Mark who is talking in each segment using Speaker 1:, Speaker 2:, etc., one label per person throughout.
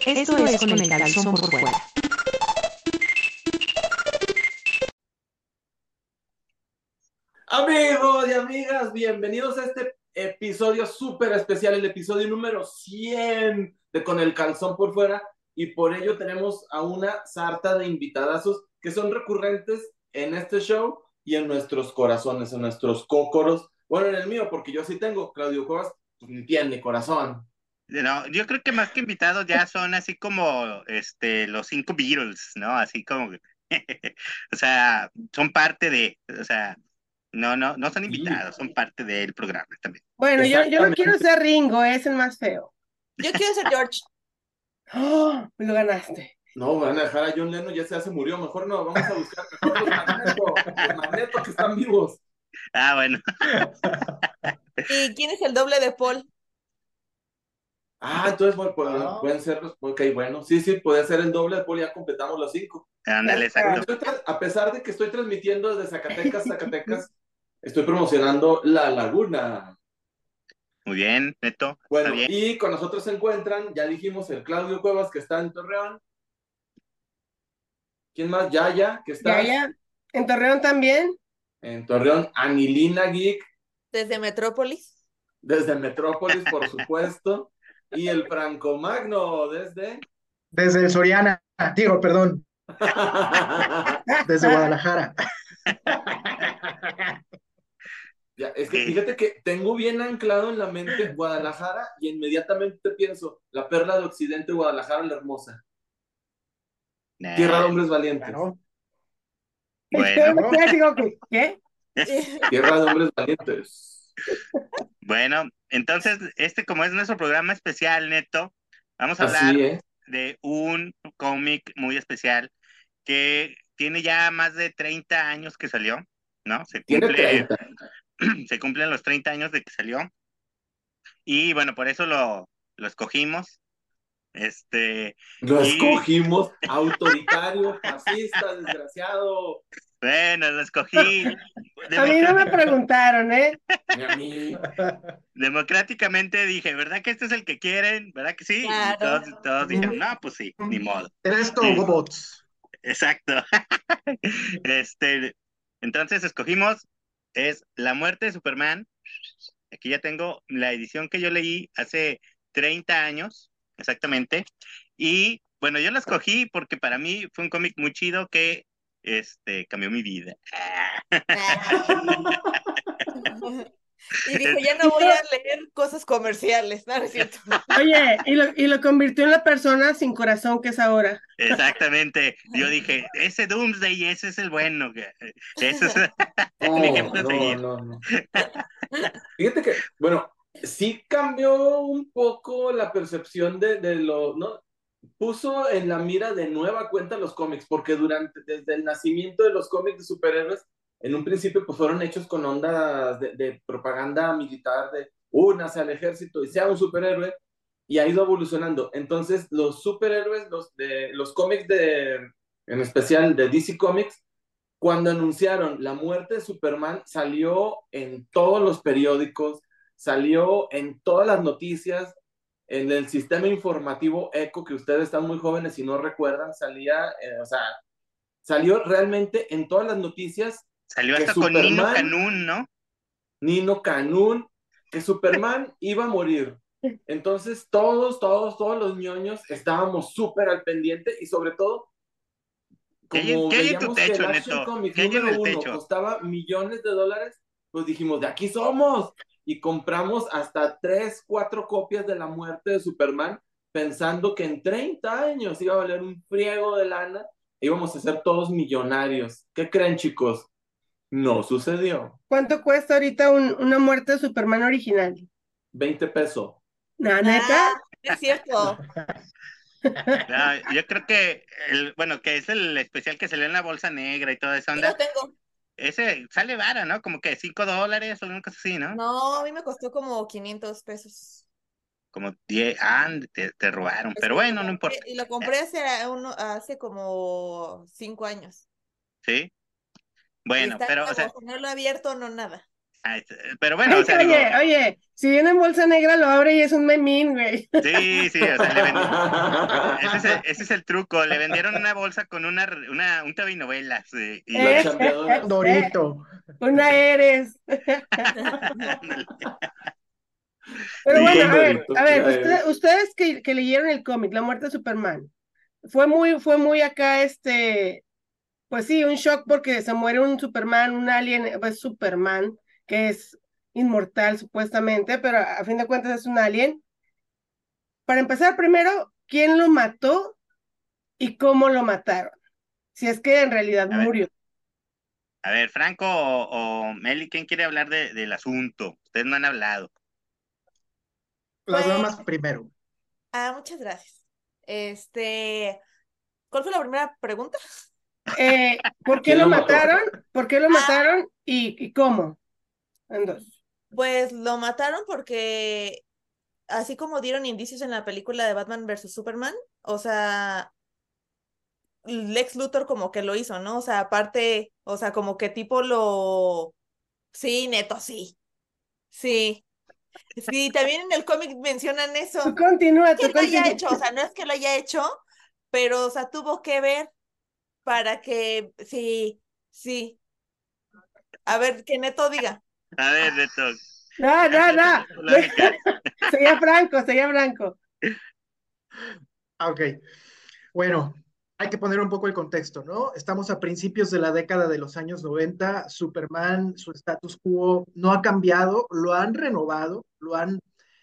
Speaker 1: Esto es Con el Calzón por Fuera.
Speaker 2: Amigos y amigas, bienvenidos a este episodio súper especial, el episodio número 100 de Con el Calzón por Fuera, y por ello tenemos a una sarta de invitadazos que son recurrentes en este show y en nuestros corazones, en nuestros cócoros. Bueno, en el mío, porque yo sí tengo, Claudio Cuevas, pues ni tiene corazón.
Speaker 3: No, yo creo que más que invitados ya son así como los 5 Beatles, ¿no? Así como, o sea, son parte de, o sea, no son
Speaker 2: Sí,
Speaker 3: invitados, son parte del programa también.
Speaker 4: Bueno, yo no quiero
Speaker 2: exactamente.
Speaker 4: ser Ringo, es el más feo.
Speaker 5: Yo quiero ser George.
Speaker 4: ¡Oh! Me lo ganaste.
Speaker 2: No, van a dejar a John Lennon, ya se murió, mejor no, vamos a buscar mejor los Magneto que están vivos.
Speaker 3: Ah, bueno,
Speaker 5: ¿Y quién es el doble de Paul?
Speaker 2: Ah, entonces pueden ser ok, bueno, sí, puede ser el doble de Paul, ya completamos los 5.
Speaker 3: ándale,
Speaker 2: Pero
Speaker 3: exacto.
Speaker 2: a pesar de que estoy transmitiendo desde Zacatecas, estoy promocionando La Laguna.
Speaker 3: Muy bien, Neto, está
Speaker 2: Bueno,
Speaker 3: bien.
Speaker 2: y con nosotros se encuentran, ya dijimos, el Claudio Cuevas, que está en Torreón. ¿Quién más? Yaya, que está
Speaker 4: Ya. ¿En Torreón también?
Speaker 2: en Torreón. Anilina Geek,
Speaker 5: Desde Metrópolis.
Speaker 2: desde Metrópolis, por supuesto. Y el Franco Magno, desde...
Speaker 6: Desde el Soriana, digo, perdón, desde Guadalajara.
Speaker 2: Ya, es que fíjate que tengo bien anclado en la mente Guadalajara y inmediatamente pienso, la perla de Occidente, Guadalajara la Hermosa. Tierra de hombres valientes.
Speaker 6: Claro.
Speaker 3: Bueno,
Speaker 4: Yo me quedé así como que, ¿qué?
Speaker 2: Tierra de hombres valientes.
Speaker 3: bueno, entonces, como es nuestro programa especial, Neto, vamos a hablar
Speaker 2: Así es.
Speaker 3: de un cómic muy especial que tiene ya más de 30 años que salió, ¿no?
Speaker 2: Tiene 30.
Speaker 3: Se cumplen los 30 años de que salió. Y bueno, por eso lo escogimos.
Speaker 2: Lo
Speaker 3: Y
Speaker 2: escogimos, autoritario, fascista, desgraciado.
Speaker 3: bueno, lo escogí
Speaker 4: A mí no me preguntaron, ¿eh?
Speaker 2: Ni a mí.
Speaker 3: democráticamente. Dije, ¿verdad que este es el que quieren? ¿Verdad que sí? Y
Speaker 5: Claro.
Speaker 3: todos dijeron, no, pues sí, ni modo.
Speaker 6: Eres
Speaker 3: Sí,
Speaker 6: Gobots.
Speaker 3: exacto. Entonces escogimos, es La muerte de Superman. Aquí ya tengo la edición que yo leí hace 30 años, exactamente. Y bueno, yo la escogí porque para mí fue un cómic muy chido que cambió mi vida.
Speaker 5: Y dijo, ya no voy a leer cosas comerciales, ¿no? ¿No es cierto?
Speaker 4: Oye, y lo convirtió en la persona sin corazón que es ahora.
Speaker 3: Exactamente. Yo dije, ese Doomsday, ese es el bueno. Ese es mi ejemplo a seguir.
Speaker 2: No. Fíjate que, bueno, sí cambió un poco la percepción de lo, ¿no? Puso en la mira de nueva cuenta los cómics, porque desde el nacimiento de los cómics de superhéroes, en un principio pues fueron hechos con ondas de propaganda militar, de únase al ejército y sea un superhéroe, y ha ido evolucionando. Entonces, los superhéroes, los cómics en especial de DC Comics, cuando anunciaron la muerte de Superman, salió en todos los periódicos, salió en todas las noticias, en el sistema informativo ECO, que ustedes están muy jóvenes y no recuerdan, o sea, salió realmente en todas las noticias
Speaker 3: Salió
Speaker 2: que
Speaker 3: hasta con Nino
Speaker 2: Superman,
Speaker 3: Canún, ¿no?
Speaker 2: Nino Canún, que Superman iba a morir. Entonces todos los ñoños estábamos súper al pendiente y sobre todo como
Speaker 3: ¿Qué hay en tu
Speaker 2: veíamos que el
Speaker 3: techo,
Speaker 2: Action
Speaker 3: Neto?
Speaker 2: Comics
Speaker 3: ¿Qué hay en
Speaker 2: número
Speaker 3: el
Speaker 2: uno
Speaker 3: techo?
Speaker 2: costaba millones de dólares, pues dijimos, de aquí somos. Y compramos hasta 3, 4 copias de La muerte de Superman, pensando que en 30 años iba a valer un friego de lana, e íbamos a ser todos millonarios. ¿Qué creen, chicos? No sucedió.
Speaker 4: ¿Cuánto cuesta ahorita una muerte de Superman original?
Speaker 2: 20 pesos.
Speaker 4: ¿La neta?
Speaker 5: Ah, es cierto.
Speaker 3: No, yo creo que bueno, que es el especial que salió en la bolsa negra y toda esa
Speaker 5: Sí lo
Speaker 3: onda.
Speaker 5: tengo.
Speaker 3: Ese sale vara, ¿no? Como que $5 o una cosa así, ¿no?
Speaker 5: No, a mí me costó como 500 pesos.
Speaker 3: Como 10, te robaron, pero
Speaker 5: Sí,
Speaker 3: bueno, no importa.
Speaker 5: y lo compré hace como 5 años.
Speaker 3: ¿Sí?
Speaker 5: Y
Speaker 3: Bueno,
Speaker 5: está
Speaker 3: pero, o sea,
Speaker 5: nuevo, no lo he abierto, no nada.
Speaker 3: Pero bueno, o sea, digo,
Speaker 4: Oye, si viene en bolsa negra, lo abre y es un memín, güey.
Speaker 3: sí, o sea, le vendieron. Ese es el truco. Le vendieron una bolsa con un telenovelas. Y
Speaker 2: La
Speaker 4: Eh,
Speaker 2: chambeadora.
Speaker 6: Dorito.
Speaker 4: Una eres.
Speaker 3: ándale.
Speaker 4: Pero
Speaker 2: Un
Speaker 4: bueno,
Speaker 2: condorito,
Speaker 4: a ver,
Speaker 2: ya eres.
Speaker 4: ustedes que leyeron el cómic, La muerte de Superman, fue muy acá, pues sí, un shock porque se muere un Superman, un alien, pues Superman, que es inmortal supuestamente, pero a fin de cuentas es un alien. Para empezar, primero, ¿quién lo mató y cómo lo mataron? Si es que en realidad
Speaker 3: A ver,
Speaker 4: murió.
Speaker 3: Franco o Meli, ¿quién quiere hablar del asunto? Ustedes no han hablado.
Speaker 6: Las
Speaker 5: Pues,
Speaker 6: damas primero.
Speaker 5: muchas gracias. ¿Cuál fue la primera pregunta?
Speaker 4: ¿Por qué
Speaker 2: ¿Quién
Speaker 4: lo
Speaker 2: lo mató?
Speaker 4: mataron? ¿Por qué lo
Speaker 5: Ah,
Speaker 4: mataron y cómo? Entonces,
Speaker 5: pues lo mataron porque así como dieron indicios en la película de Batman versus Superman, o sea, Lex Luthor como que lo hizo, ¿no? O sea, aparte, o sea, como que tipo lo... Sí, neto, sí. Sí. Sí, también en el cómic mencionan
Speaker 4: tú
Speaker 5: eso.
Speaker 4: continúa,
Speaker 5: Que
Speaker 4: tú
Speaker 5: lo haya
Speaker 4: continúa.
Speaker 5: hecho, o sea, no es que lo haya hecho, pero, o sea, tuvo que ver para que, sí, sí. A ver, que Neto diga.
Speaker 3: A ver, Neto,
Speaker 4: No,
Speaker 3: ya
Speaker 4: no,
Speaker 3: empieza
Speaker 4: no.
Speaker 3: la polémica.
Speaker 4: Sería Franco, sería Franco.
Speaker 6: Ok. Bueno, hay que poner un poco el contexto, ¿no? Estamos a principios de la década de los años 90. Superman, su status quo no ha cambiado, lo han renovado, lo han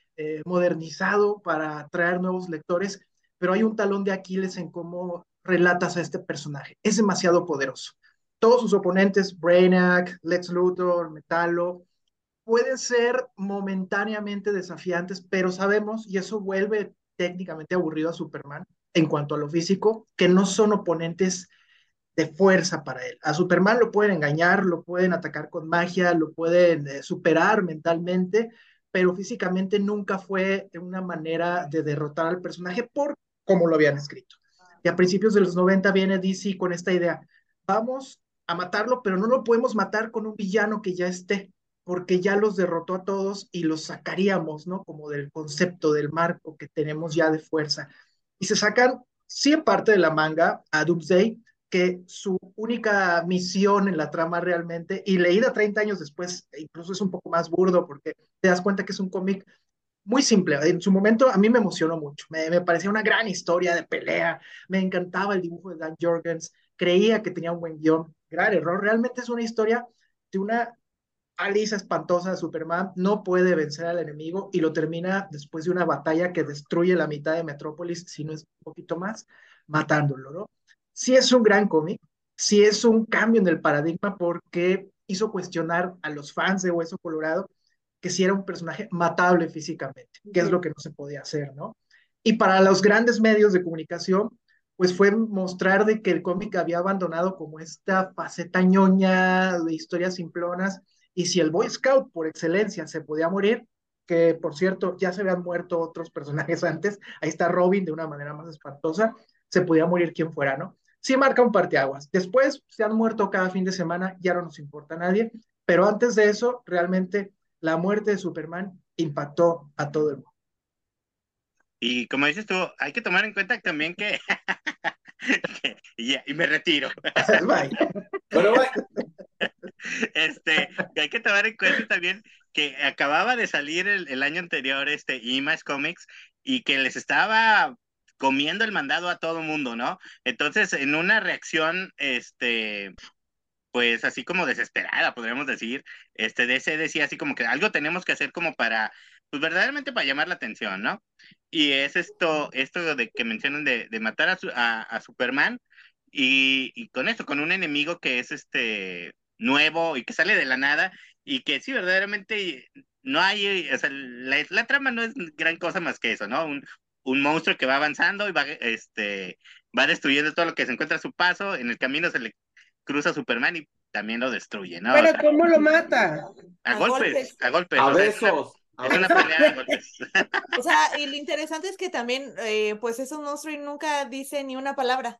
Speaker 6: modernizado para atraer nuevos lectores, pero hay un talón de Aquiles en cómo relatas a este personaje. Es demasiado poderoso. Todos sus oponentes, Brainiac, Lex Luthor, Metallo, pueden ser momentáneamente desafiantes, pero sabemos, y eso vuelve técnicamente aburrido a Superman en cuanto a lo físico, que no son oponentes de fuerza para él. A Superman lo pueden engañar, lo pueden atacar con magia, lo pueden superar mentalmente, pero físicamente nunca fue una manera de derrotar al personaje por como lo habían escrito. Y a principios de los 90 viene DC con esta idea, vamos a matarlo, pero no lo podemos matar con un villano que ya esté, porque ya los derrotó a todos y los sacaríamos, ¿no? Como del concepto, del marco que tenemos ya de fuerza. Y se sacan, sí, en parte de la manga a Doomsday, que su única misión en la trama realmente, y leída 30 años después, incluso es un poco más burdo porque te das cuenta que es un cómic muy simple. En su momento a mí me emocionó mucho, me parecía una gran historia de pelea, me encantaba el dibujo de Dan Jorgens, creía que tenía un buen guión, gran error, realmente es una historia de una Alice espantosa de Superman, no puede vencer al enemigo y lo termina después de una batalla que destruye la mitad de Metrópolis, si no es un poquito más, matándolo, ¿no? Sí es un gran cómic, sí es un cambio en el paradigma porque hizo cuestionar a los fans de Hueso Colorado que si era un personaje matable físicamente, que es lo que no se podía hacer, ¿no? Y para los grandes medios de comunicación, pues fue mostrar de que el cómic había abandonado como esta faceta ñoña de historias simplonas, y si el Boy Scout por excelencia se podía morir, que por cierto ya se habían muerto otros personajes antes, ahí está Robin de una manera más espantosa, se podía morir quien fuera, ¿no? Sí marca un parteaguas. Después se han muerto cada fin de semana, ya no nos importa a nadie, pero antes de eso, realmente la muerte de Superman impactó a todo el mundo.
Speaker 3: Y como dices tú, hay que tomar en cuenta también que, y me retiro.
Speaker 6: Bye.
Speaker 2: Pero bueno,
Speaker 3: Que hay que tomar en cuenta también que acababa de salir el año anterior Image Comics y que les estaba comiendo el mandado a todo mundo, ¿no? Entonces, en una reacción, pues así como desesperada, podríamos decir, DC decía así como que algo tenemos que hacer como para, pues verdaderamente para llamar la atención, ¿no? Y es esto de que mencionan de matar a Superman y con esto, con un enemigo que es nuevo y que sale de la nada y que sí, verdaderamente no hay, o sea, la trama no es gran cosa más que eso, ¿no? Un monstruo que va avanzando y va destruyendo todo lo que se encuentra a su paso, en el camino se le cruza Superman y también lo destruye, ¿no? O
Speaker 4: Pero
Speaker 3: sea,
Speaker 4: ¿cómo lo mata?
Speaker 3: a
Speaker 5: A
Speaker 3: golpes,
Speaker 5: golpes.
Speaker 3: a golpes,
Speaker 2: a
Speaker 3: o sea,
Speaker 2: besos, a
Speaker 3: es una
Speaker 2: besos.
Speaker 3: pelea a golpes.
Speaker 5: O sea, y lo interesante es que también, pues es un monstruo y nunca dice ni una palabra.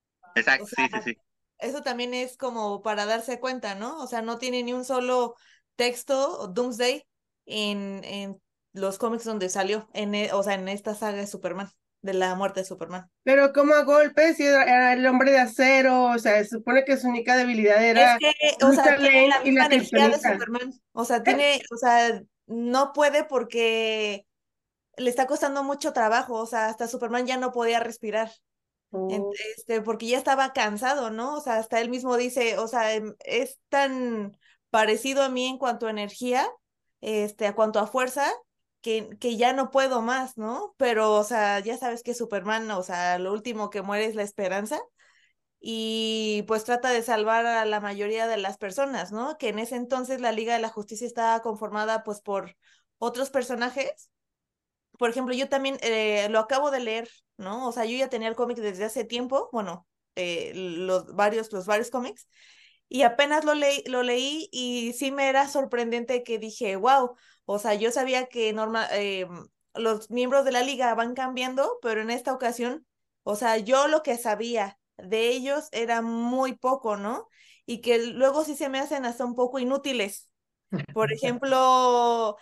Speaker 5: O
Speaker 3: Exacto,
Speaker 5: sea,
Speaker 3: sí.
Speaker 5: eso también es como para darse cuenta, ¿no? O sea, no tiene ni un solo texto, Doomsday, en los cómics donde salió, o sea, en esta saga de Superman, de la muerte de Superman.
Speaker 4: Pero como a golpes, si era el hombre de acero, o sea, se supone que su única debilidad
Speaker 5: Es
Speaker 4: era
Speaker 5: que, o
Speaker 4: Luisa
Speaker 5: sea, tiene
Speaker 4: Lane
Speaker 5: la
Speaker 4: y
Speaker 5: misma
Speaker 4: la
Speaker 5: energía de
Speaker 4: kriptonita.
Speaker 5: Superman. O sea, tiene, o sea, no puede porque le está costando mucho trabajo. O sea, hasta Superman ya no podía respirar.
Speaker 4: Oh.
Speaker 5: Porque ya estaba cansado, ¿no? O sea, hasta él mismo dice, o sea, es tan parecido a mí en cuanto a energía, a cuanto a fuerza, que ya no puedo más, ¿no? Pero, o sea, ya sabes que Superman, o sea, lo último que muere es la esperanza y pues trata de salvar a la mayoría de las personas, ¿no? Que en ese entonces la Liga de la Justicia estaba conformada pues por otros personajes. Por ejemplo, yo también lo acabo de leer, ¿no? O sea, yo ya tenía el cómic desde hace tiempo, bueno, los varios cómics, y apenas lo leí y sí me era sorprendente que dije, wow, o sea, yo sabía que los miembros de la liga van cambiando, pero en esta ocasión, o sea, yo lo que sabía de ellos era muy poco, ¿no? Y que luego sí se me hacen hasta un poco inútiles. Por ejemplo,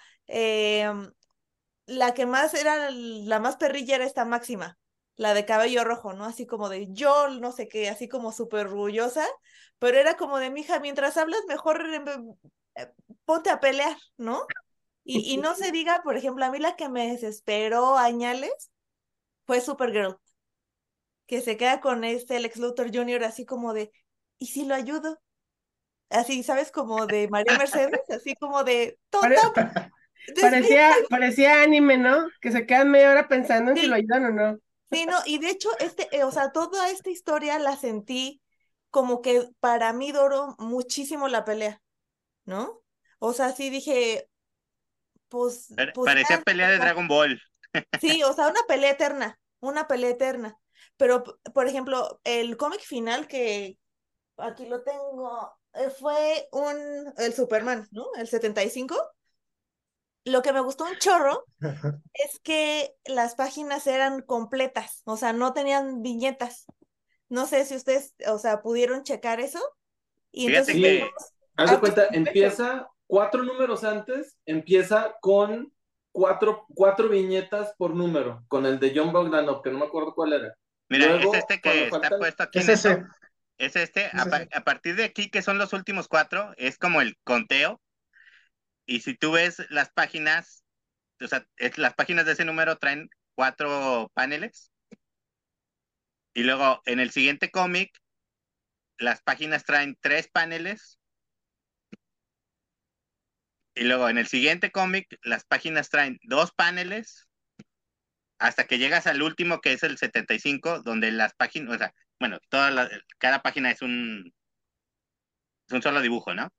Speaker 5: la que más era la más perrilla era esta Máxima, la de cabello rojo, ¿no? Así como de yo no sé qué, así como súper orgullosa, pero era como de mija, mientras hablas mejor eh, ponte a pelear, ¿no? Y no se diga, por ejemplo, a mí la que me desesperó añales fue Supergirl, que se queda con este Lex Luthor Jr. así como de, ¿y si lo ayudo? Así, ¿sabes? Como de María Mercedes, así como de, tonta,
Speaker 4: Pare- parecía anime, ¿no? Que se quedan media hora pensando en si lo
Speaker 5: sí.
Speaker 4: ayudan o no.
Speaker 5: Sí, no, y de hecho, o sea, toda esta historia la sentí como que para mí duró muchísimo la pelea, ¿no? O sea, sí dije, pues ya,
Speaker 3: Parecía pelea
Speaker 5: o
Speaker 3: de
Speaker 5: sea,
Speaker 3: Dragon Ball.
Speaker 5: sí, o sea, una pelea eterna. Pero, por ejemplo, el cómic final que aquí lo tengo, fue el Superman, ¿no? El 75. Lo que me gustó un chorro es que las páginas eran completas, o sea, no tenían viñetas. No sé si ustedes, o sea, pudieron checar eso. Y entonces
Speaker 3: Fíjate
Speaker 2: Sí,
Speaker 3: que,
Speaker 5: veíamos
Speaker 2: haz de
Speaker 5: hartos
Speaker 2: cuenta,
Speaker 5: espejos.
Speaker 2: empieza 4 números antes, empieza con cuatro viñetas por número, con el de John Bogdanov, que no me acuerdo cuál era.
Speaker 3: mira, es
Speaker 2: Luego,
Speaker 3: este
Speaker 2: cuando
Speaker 3: que está
Speaker 2: faltan,
Speaker 3: puesto aquí
Speaker 6: Es
Speaker 3: en eso,
Speaker 6: ese,
Speaker 3: es este,
Speaker 6: es ese.
Speaker 3: a partir de aquí, que son los últimos 4, es como el conteo, y si tú ves las páginas, o sea, las páginas de ese número traen 4 paneles, y luego en el siguiente cómic, las páginas traen 3 paneles, y luego en el siguiente cómic, las páginas traen 2 paneles, hasta que llegas al último, que es el 75, donde las páginas, o sea, bueno, cada página es un solo dibujo, ¿no?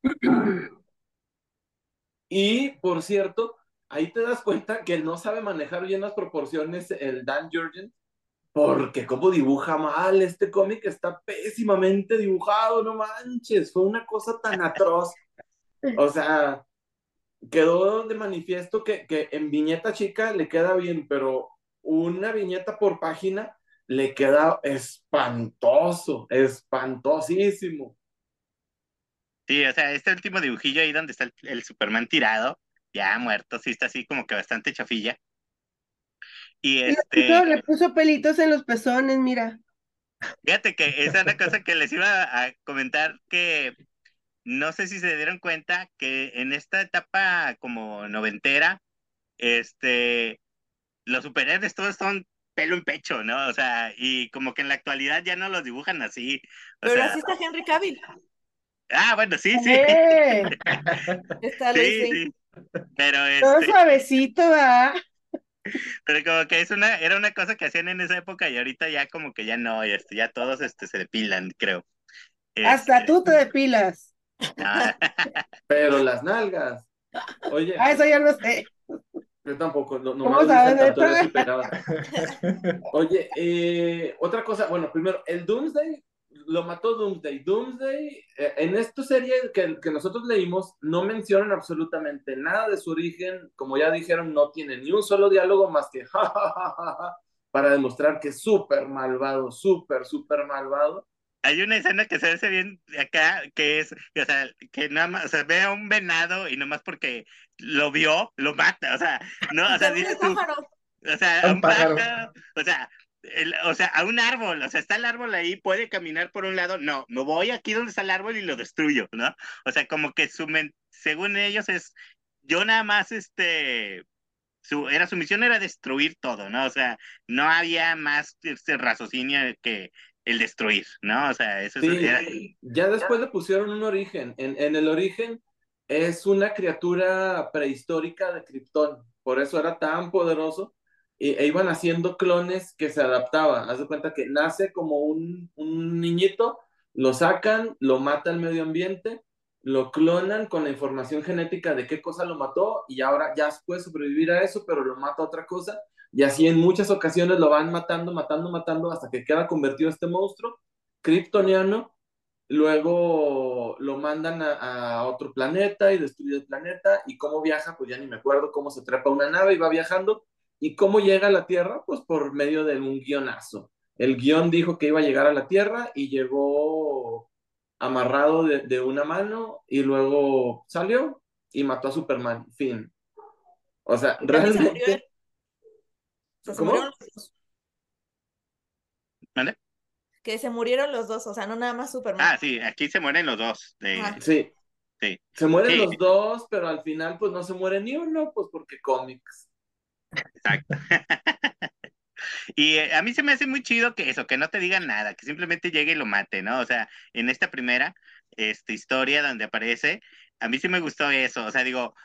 Speaker 2: y por cierto, ahí te das cuenta que no sabe manejar bien las proporciones el Dan Jurgens, porque como dibuja mal este cómic, está pésimamente dibujado, no manches, fue una cosa tan atroz. O sea, quedó de manifiesto que en viñeta chica le queda bien, pero una viñeta por página le queda espantoso, espantosísimo.
Speaker 3: Sí, o sea, este último dibujillo ahí donde está el Superman tirado, ya muerto, sí está así como que bastante chafilla. Y
Speaker 4: Y le puso pelitos en los pezones, mira.
Speaker 3: fíjate que esa es una cosa que les iba a comentar, que no sé si se dieron cuenta que en esta etapa como noventera, este, los superhéroes todos son pelo en pecho, ¿no? O sea, y como que en la actualidad ya no los dibujan así. O
Speaker 5: Pero así
Speaker 3: sea,
Speaker 5: está Henry Cavill.
Speaker 3: bueno, sí, sí,
Speaker 4: ¡Eh!
Speaker 5: Está Lois
Speaker 3: sí,
Speaker 5: Lane.
Speaker 3: sí. Pero
Speaker 4: Todo suavecito, ¿va?
Speaker 3: pero como que era una cosa que hacían en esa época y ahorita ya como que ya no, ya todos se depilan, creo.
Speaker 4: Hasta
Speaker 3: Este,
Speaker 4: tú te depilas.
Speaker 3: ah,
Speaker 2: Pero las nalgas, oye,
Speaker 4: Ah, eso ya no sé.
Speaker 2: yo tampoco, nomás
Speaker 4: ¿Cómo
Speaker 2: lo dicen
Speaker 4: sabes,
Speaker 2: tanto
Speaker 4: neta?
Speaker 2: eso y pegaba. Oye, otra cosa, bueno, primero, el Doomsday lo mató Doomsday. Doomsday, en esta serie que nosotros leímos, no mencionan absolutamente nada de su origen. Como ya dijeron, no tiene ni un solo diálogo más que ja, ja, ja, ja, ja, para demostrar que es súper malvado, súper, súper malvado.
Speaker 3: hay una escena que se hace bien acá, que es, o sea, que nada más, o sea, ve a un venado y nomás porque lo vio, lo mata, o sea, no,
Speaker 5: Y
Speaker 3: o sea,
Speaker 5: también
Speaker 3: dices
Speaker 5: el
Speaker 3: tú,
Speaker 5: pájaro.
Speaker 3: o sea,
Speaker 6: A
Speaker 3: a
Speaker 6: un
Speaker 3: un
Speaker 6: pájaro.
Speaker 3: pájaro, o sea, a un árbol, o sea, está el árbol ahí, puede caminar por un lado, no, me voy aquí donde está el árbol y lo destruyo, ¿no? O sea, como que según ellos es, yo nada más, su misión era destruir todo, ¿no? O sea, no había más raciocinio que el destruir, ¿no? O sea, era.
Speaker 2: Sí, ya después le pusieron un origen. En el origen es una criatura prehistórica de Krypton, por eso era tan poderoso. E iban haciendo clones que se adaptaban. Haz de cuenta que nace como un niñito, lo sacan, lo mata el medio ambiente, lo clonan con la información genética de qué cosa lo mató y ahora ya puede sobrevivir a eso, pero lo mata otra cosa. Y así en muchas ocasiones lo van matando, matando, matando hasta que queda convertido este monstruo kryptoniano, luego lo mandan a otro planeta y destruye el planeta, y cómo viaja, pues ya ni me acuerdo cómo se trepa una nave y va viajando, y cómo llega a la Tierra, pues por medio de un guionazo. El guión dijo que iba a llegar a la Tierra y llegó amarrado de una mano y luego salió y mató a Superman, fin. O sea,
Speaker 5: Y también se murió él.
Speaker 2: realmente,
Speaker 5: O sea, se murieron
Speaker 2: ¿cómo?
Speaker 5: los dos.
Speaker 3: ¿Mande?
Speaker 5: Que se murieron los dos, o sea, no nada más Superman.
Speaker 3: Ah, sí, aquí se mueren los dos.
Speaker 5: Ajá.
Speaker 2: Sí,
Speaker 3: Sí,
Speaker 2: se mueren
Speaker 3: sí,
Speaker 2: los dos, pero al final pues no se muere ni uno, pues porque cómics.
Speaker 3: exacto. Y a mí se me hace muy chido que eso, que no te digan nada, que simplemente llegue y lo mate, ¿no? O sea, en esta primera historia donde aparece, a mí sí me gustó eso, o sea, digo,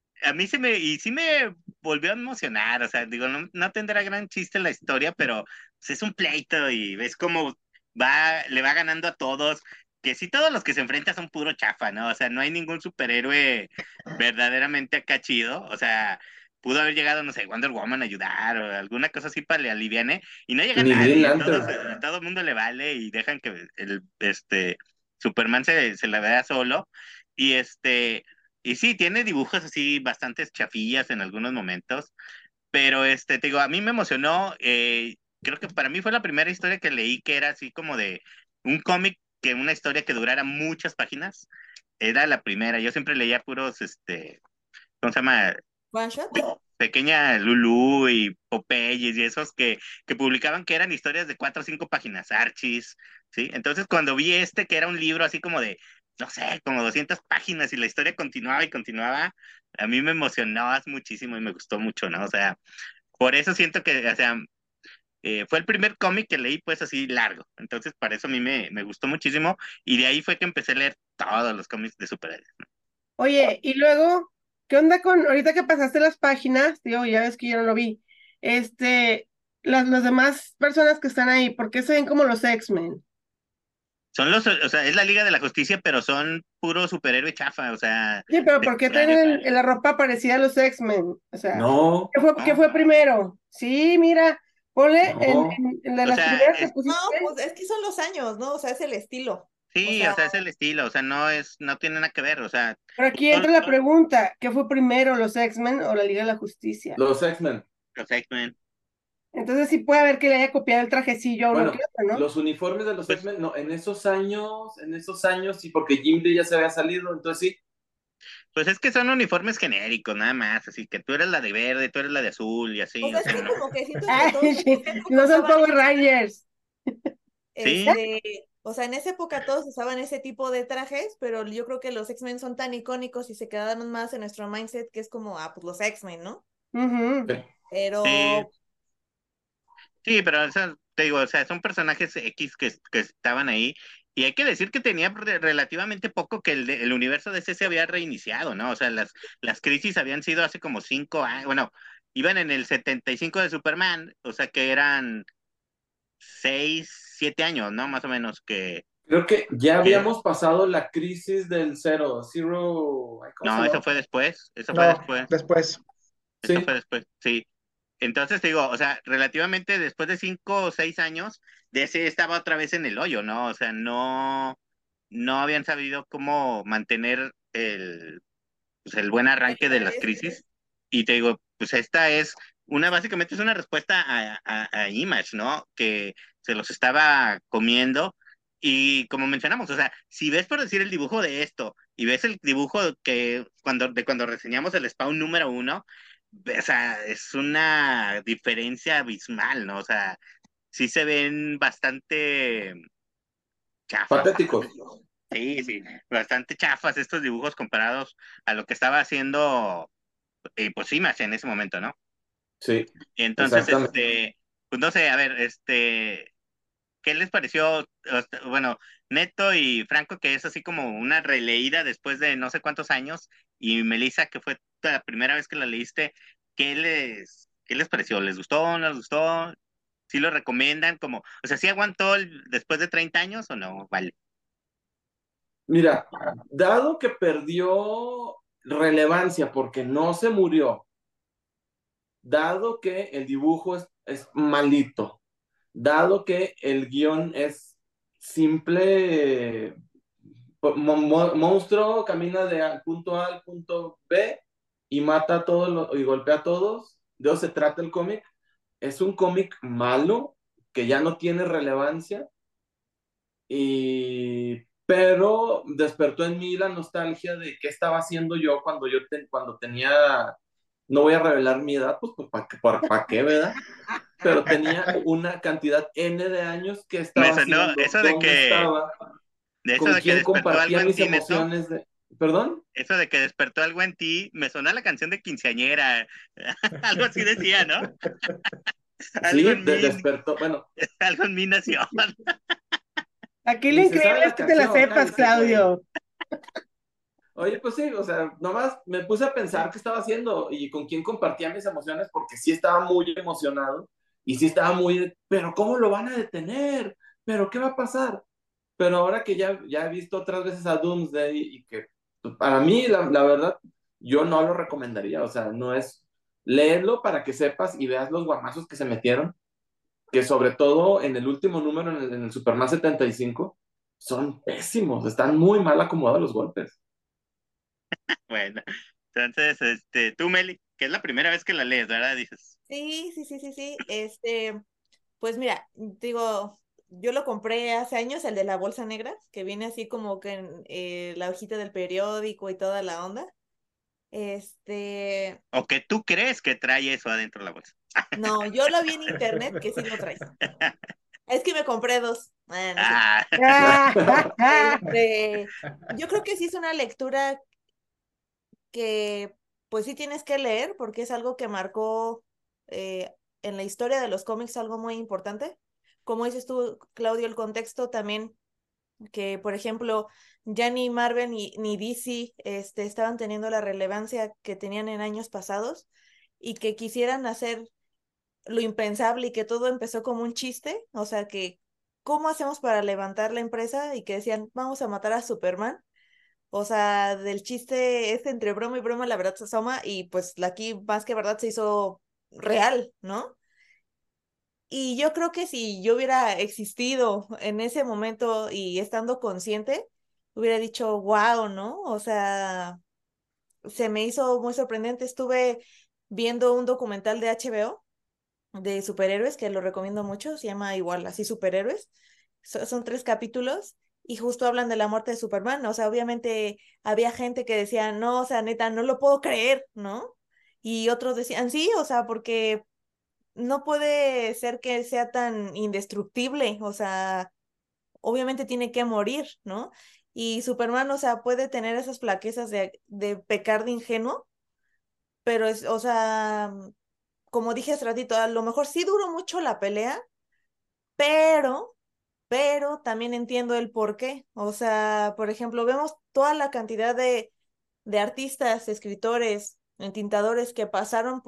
Speaker 3: y sí me volvió a emocionar, o sea, digo, no tendrá gran chiste la historia, pero pues, es un pleito y ves cómo le va ganando a todos, que sí todos los que se enfrentan son puro chafa, ¿no? O sea, no hay ningún superhéroe verdaderamente acá chido, o sea, pudo haber llegado, no sé, Wonder Woman a ayudar o alguna cosa así para le aliviane, y no llega
Speaker 2: Ni Green
Speaker 3: nadie,
Speaker 2: Lantern.
Speaker 3: a todo el mundo le vale y dejan que Superman se la vea solo, y y sí, tiene dibujos así bastantes chafillas en algunos momentos, pero te digo, a mí me emocionó, creo que para mí fue la primera historia que leí que era así como de un cómic, que una historia que durara muchas páginas, era la primera. Yo siempre leía puros, ¿cómo se llama?
Speaker 5: One shot.
Speaker 3: Pequeña Lulú y Popeyes y esos que publicaban que eran historias de 4 o 5 páginas, Archis, ¿sí? Entonces cuando vi que era un libro así como de, no sé, como 200 páginas y la historia continuaba y continuaba, a mí me emocionó muchísimo y me gustó mucho, ¿no? O sea, por eso siento que, o sea, fue el primer cómic que leí pues así largo, entonces para eso a mí me gustó muchísimo y de ahí fue que empecé a leer todos los cómics de superhéroes, ¿no?
Speaker 4: Oye, y luego, ¿qué onda con, ahorita que pasaste las páginas, digo, ya ves que yo no lo vi, este, las demás personas que están ahí, ¿por qué se ven como los X-Men?
Speaker 3: O sea, es la Liga de la Justicia, pero son puro superhéroe chafa, o sea,
Speaker 4: Sí, pero ¿por qué
Speaker 3: secundarios.
Speaker 4: traen la ropa parecida a los X-Men? O sea,
Speaker 2: No,
Speaker 4: qué
Speaker 3: ¿No?
Speaker 4: fue primero? Sí, mira, ponle
Speaker 2: no.
Speaker 4: en de
Speaker 3: O
Speaker 4: las
Speaker 3: sea,
Speaker 4: primeras que
Speaker 5: No,
Speaker 4: pusiste.
Speaker 5: pues es que son los años, ¿no? O sea, es el estilo. O
Speaker 3: sí, o
Speaker 5: sea,
Speaker 3: sea, es el estilo, o sea, no tiene nada que ver, o sea,
Speaker 4: Pero aquí
Speaker 3: todos
Speaker 4: entra la pregunta, ¿qué fue primero, los X-Men o la Liga de la Justicia?
Speaker 2: Los X-Men.
Speaker 3: los X-Men,
Speaker 4: Entonces sí puede haber que le haya copiado el trajecillo a uno que
Speaker 2: Bueno,
Speaker 4: otro, ¿no?
Speaker 2: los uniformes de los
Speaker 3: pues,
Speaker 2: X-Men, no, en esos años, sí, porque Jim Lee ya se había salido, entonces sí.
Speaker 3: pues es que son uniformes genéricos, nada más, así que tú eres la de verde, tú eres la de azul y
Speaker 5: o
Speaker 3: así,
Speaker 5: sea,
Speaker 3: o
Speaker 5: es
Speaker 3: sea,
Speaker 5: que
Speaker 3: no.
Speaker 5: como que siento que
Speaker 4: Ay,
Speaker 5: todos en
Speaker 4: sí,
Speaker 5: esa época
Speaker 4: no son
Speaker 5: usaban,
Speaker 4: Power Rangers.
Speaker 3: Sí,
Speaker 5: o sea, en esa época todos usaban ese tipo de trajes, pero yo creo que los X-Men son tan icónicos y se quedaron más en nuestro mindset que es como, ah, pues los X-Men, ¿no?
Speaker 4: Ujú.
Speaker 2: Sí.
Speaker 3: sí,
Speaker 5: Pero,
Speaker 3: sí, pero o sea, te digo, o sea, son personajes X que estaban ahí. Y hay que decir que tenía relativamente poco que el universo de ese se había reiniciado, ¿no? O sea, las crisis habían sido hace como 5 años, bueno, iban en el 75 de Superman, o sea que eran 6, 7 años, ¿no? Más o menos
Speaker 2: Creo que ya
Speaker 3: que
Speaker 2: habíamos pasado la crisis del ay, ¿cómo se
Speaker 3: no,
Speaker 2: llama?
Speaker 3: eso fue
Speaker 6: No,
Speaker 3: después,
Speaker 6: después.
Speaker 3: eso fue
Speaker 2: Sí,
Speaker 3: después, sí. Entonces te digo, o sea, relativamente después de 5 o 6 años, DC estaba otra vez en el hoyo, ¿no? O sea, no habían sabido cómo mantener pues, el buen
Speaker 5: el
Speaker 3: arranque de las
Speaker 5: interés,
Speaker 3: crisis. Y te digo, pues esta básicamente es una respuesta a Image, ¿no? Que se los estaba comiendo Y como mencionamos, o sea, si ves por decir el dibujo de esto y ves el dibujo que cuando reseñamos el Spawn número 1, o sea, es una diferencia abismal, ¿no? O sea, sí se ven bastante chafas.
Speaker 2: Patéticos.
Speaker 3: Sí, sí, bastante chafas estos dibujos comparados a lo que estaba haciendo, pues sí, en ese momento, ¿no?
Speaker 2: Sí,
Speaker 3: Y entonces,
Speaker 2: exactamente.
Speaker 3: pues no sé, a ver, ¿qué les pareció? Bueno, Neto y Franco, que es así como una releída después de no sé cuántos años, y Melissa, que fue la primera vez que la leíste, ¿qué les pareció? ¿Les gustó? ¿No les gustó? ¿Sí lo recomiendan? Como, o sea, ¿sí aguantó después de 30 años o no? Vale.
Speaker 2: Mira, dado que perdió relevancia porque no se murió, dado que el dibujo es malito, dado que el guión es simple, monstruo camina punto A al punto B y mata a todos y golpea a todos, de eso se trata el cómic, es un cómic malo que ya no tiene relevancia pero despertó en mí la nostalgia de qué estaba haciendo yo cuando tenía, no voy a revelar mi edad, pues ¿para qué, verdad? Pero tenía una cantidad N de años, qué
Speaker 3: Me
Speaker 2: estaba
Speaker 3: sonó
Speaker 2: haciendo, dónde estaba,
Speaker 3: eso
Speaker 2: con
Speaker 3: de que
Speaker 2: quién
Speaker 3: despertó algo
Speaker 2: compartía
Speaker 3: en
Speaker 2: mis
Speaker 3: ti, Neto.
Speaker 2: emociones ¿Perdón?
Speaker 3: Eso de que despertó algo en ti, me suena la canción de quinceañera. Algo así decía, ¿no? Algo
Speaker 2: Sí,
Speaker 3: en mí,
Speaker 2: despertó, bueno,
Speaker 3: algo en mí nació.
Speaker 4: Aquí lo
Speaker 2: ni se
Speaker 4: increíble
Speaker 2: sabe
Speaker 4: es
Speaker 2: la
Speaker 4: que te la
Speaker 2: canción,
Speaker 4: sepas,
Speaker 2: cállese, güey.
Speaker 4: Claudio.
Speaker 2: Oye, pues sí, o sea, nomás me puse a pensar qué estaba haciendo y con quién compartía mis emociones porque sí estaba muy emocionado y sí estaba pero ¿cómo lo van a detener? ¿Pero qué va a pasar? Pero ahora que ya he visto otras veces a Doomsday y que pues, para mí, la verdad, yo no lo recomendaría, o sea, no es, léelo para que sepas y veas los guamazos que se metieron, que sobre todo en el último número, en el Superman 75, son pésimos, están muy mal acomodados los golpes.
Speaker 3: Bueno, entonces, tú, Meli, que es la primera vez que la lees, ¿verdad? Dices.
Speaker 5: Sí, sí, sí, sí, sí. Pues mira, digo, yo lo compré hace años, el de la bolsa negra, que viene así como que en la hojita del periódico y toda la onda. Este,
Speaker 3: O que tú crees que trae eso adentro de la bolsa.
Speaker 5: no, yo lo vi en internet que sí lo traes. Es que me compré dos. Ah, no es cierto.
Speaker 3: Ah,
Speaker 5: Este, yo creo que sí es una lectura que pues sí tienes que leer porque es algo que marcó en la historia de los cómics algo muy importante. Como dices tú, Claudio, el contexto también que, por ejemplo, ya ni Marvel ni DC estaban teniendo la relevancia que tenían en años pasados y que quisieran hacer lo impensable y que todo empezó como un chiste, o sea que, ¿cómo hacemos para levantar la empresa? Y que decían, vamos a matar a Superman. O sea, del chiste es entre broma y broma, la verdad se asoma y pues aquí más que verdad se hizo real, ¿no? Y yo creo que si yo hubiera existido en ese momento y estando consciente, hubiera dicho, wow, ¿no? O sea, se me hizo muy sorprendente. Estuve viendo un documental de HBO de superhéroes que lo recomiendo mucho, se llama igual así Superhéroes. Son 3 capítulos y justo hablan de la muerte de Superman. O sea, obviamente había gente que decía, no, o sea, neta, no lo puedo creer, ¿no? Y otros decían, sí, o sea, porque no puede ser que sea tan indestructible, o sea, obviamente tiene que morir, ¿no? Y Superman, o sea, puede tener esas flaquezas de pecar de ingenuo, pero es, o sea, como dije hace ratito, a lo mejor sí duró mucho la pelea, pero, también entiendo el por qué. O sea, por ejemplo, vemos toda la cantidad de artistas, escritores, entintadores que pasaron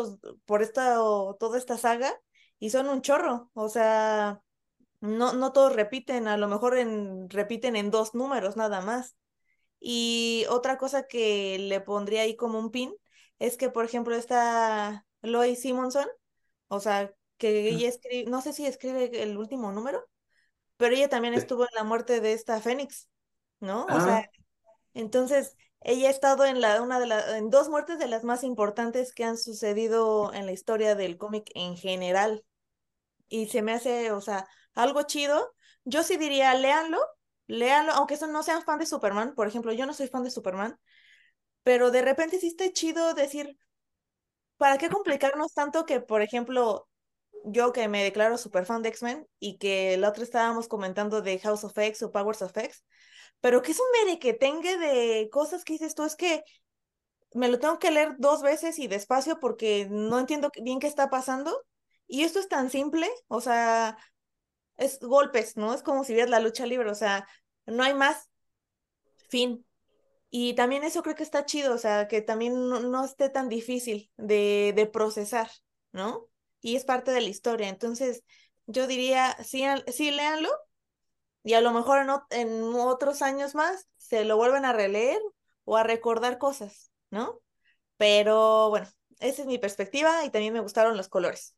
Speaker 5: toda esta saga y son un chorro. O sea, no todos repiten, a lo mejor repiten en 2 números nada más. Y otra cosa que le pondría ahí como un pin es que, por ejemplo, esta Lois Simonson, o sea, que ella escribe, no sé si escribe el último número, pero ella también estuvo en la muerte de esta Fénix, ¿no? O sea,
Speaker 2: Ah,
Speaker 5: entonces ella ha estado en 2 muertes de las más importantes que han sucedido en la historia del cómic en general. Y se me hace, o sea, algo chido, yo sí diría, léanlo, aunque no sean fan de Superman, por ejemplo, yo no soy fan de Superman, pero de repente sí está chido decir, ¿para qué complicarnos tanto que, por ejemplo, yo que me declaro super fan de X-Men y que la otra estábamos comentando de House of X o Powers of X, pero que es un merequetengue de cosas que dices tú, es que me lo tengo que leer 2 veces y despacio porque no entiendo bien qué está pasando. Y esto es tan simple, o sea, es golpes, ¿no? Es como si vieras la lucha libre, o sea, no hay más, fin. Y también eso creo que está chido, o sea, que también no esté tan difícil de procesar, ¿no? Y es parte de la historia. Entonces, yo diría, sí, sí, léanlo y a lo mejor en otros años más se lo vuelven a releer o a recordar cosas, ¿no? Pero bueno, esa es mi perspectiva y también me gustaron los colores.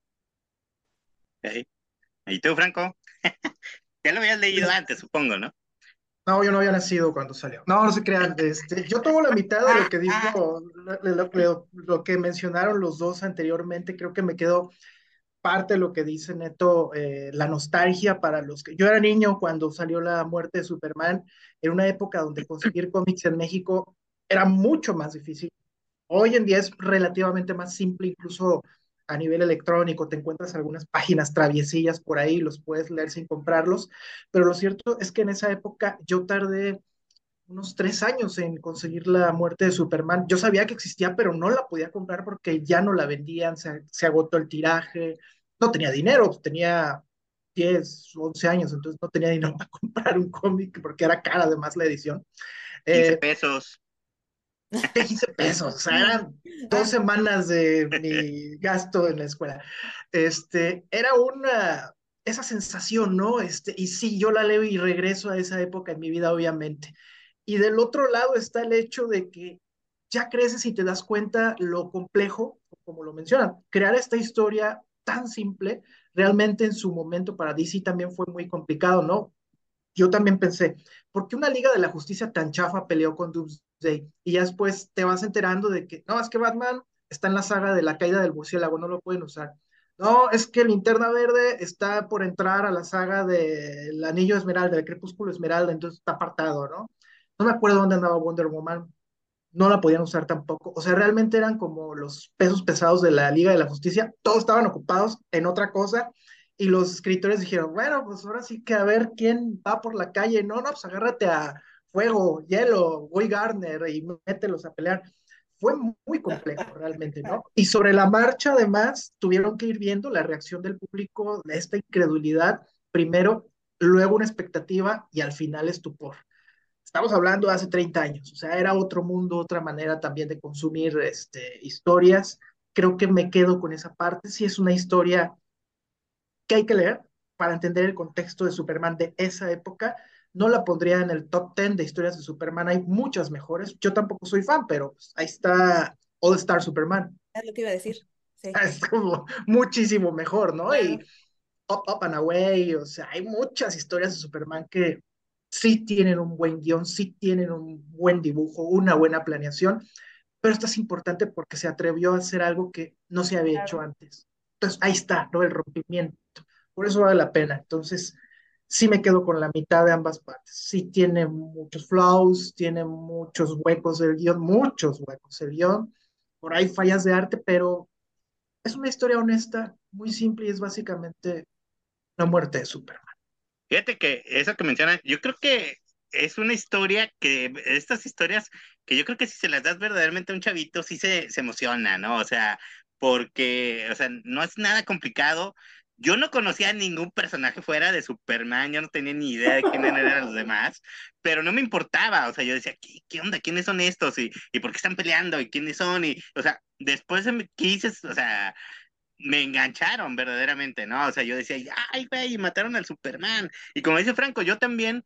Speaker 3: Ok. ¿Y tú, Franco? Ya lo habías leído antes, supongo, ¿no?
Speaker 6: No, yo no había nacido cuando salió. No, no se crean. Yo tomo la mitad de lo que dijo, lo que mencionaron los dos anteriormente. Creo que me quedó parte de lo que dice Neto, la nostalgia para los que... Yo era niño cuando salió la muerte de Superman, en una época donde conseguir cómics en México era mucho más difícil. Hoy en día es relativamente más simple, incluso a nivel electrónico, te encuentras algunas páginas traviesillas por ahí, los puedes leer sin comprarlos, pero lo cierto es que en esa época yo tardé unos 3 años en conseguir la muerte de Superman. Yo sabía que existía, pero no la podía comprar porque ya no la vendían, se agotó el tiraje, no tenía dinero, tenía 10, 11 años, entonces no tenía dinero para comprar un cómic porque era cara además la edición.
Speaker 3: 15
Speaker 6: Eh,
Speaker 3: pesos.
Speaker 6: 15 pesos, o sea, eran 2 semanas de mi gasto en la escuela. Era esa sensación, ¿no? Y sí, yo la leo y regreso a esa época en mi vida, obviamente. Y del otro lado está el hecho de que ya creces y te das cuenta lo complejo, como lo mencionan, crear esta historia tan simple, realmente en su momento para DC también fue muy complicado, ¿no? Yo también pensé, ¿por qué una Liga de la Justicia tan chafa peleó con Doomsday? Y ya después te vas enterando de que, no, es que Batman está en la saga de la caída del murciélago, no lo pueden usar. No, es que Linterna Verde está por entrar a la saga del Anillo Esmeralda, del Crepúsculo Esmeralda, entonces está apartado, ¿no? No me acuerdo dónde andaba Wonder Woman, no la podían usar tampoco. O sea, realmente eran como los pesos pesados de la Liga de la Justicia, todos estaban ocupados en otra cosa y los escritores dijeron, bueno, pues ahora sí que a ver quién va por la calle, no, no, pues agárrate a Fuego, Hielo, Guy Gardner y mételos a pelear. Fue muy complejo realmente, ¿no? Y sobre la marcha, además, tuvieron que ir viendo la reacción del público, esta incredulidad, primero, luego una expectativa y al final estupor. Estamos hablando de hace 30 años, o sea, era otro mundo, otra manera también de consumir historias. Creo que me quedo con esa parte. Sí, es una historia que hay que leer para entender el contexto de Superman de esa época. No la pondría en el top 10 de historias de Superman, hay muchas mejores. Yo tampoco soy fan, pero pues, ahí está All Star Superman.
Speaker 5: Es lo que iba a decir. Sí,
Speaker 6: Es como muchísimo mejor, ¿no? Y
Speaker 5: claro.
Speaker 6: Up and Away, o sea, hay muchas historias de Superman que sí tienen un buen guión, sí tienen un buen dibujo, una buena planeación, pero esto es importante porque se atrevió a hacer algo que no se había hecho
Speaker 5: Claro.
Speaker 6: antes. Entonces, ahí está, ¿no? El rompimiento. Por eso vale la pena. Entonces, sí me quedo con la mitad de ambas partes. Sí tiene muchos flaws, tiene muchos huecos del guión, muchos huecos del guión. Por ahí fallas de arte, pero es una historia honesta, muy simple y es básicamente la muerte de Superman.
Speaker 3: Fíjate que eso que mencionas, yo creo que es una historia estas historias que yo creo que si se las das verdaderamente a un chavito, sí se emociona, ¿no? O sea, porque, o sea, no es nada complicado. Yo no conocía a ningún personaje fuera de Superman, yo no tenía ni idea de quién eran los demás, pero no me importaba, o sea, yo decía, ¿qué onda? ¿Quiénes son estos? ¿Y por qué están peleando? ¿Y quiénes son? Y, o sea, después quise, o sea, me engancharon verdaderamente, ¿no? O sea, yo decía, ay, güey, mataron al Superman. Y como dice Franco, yo también,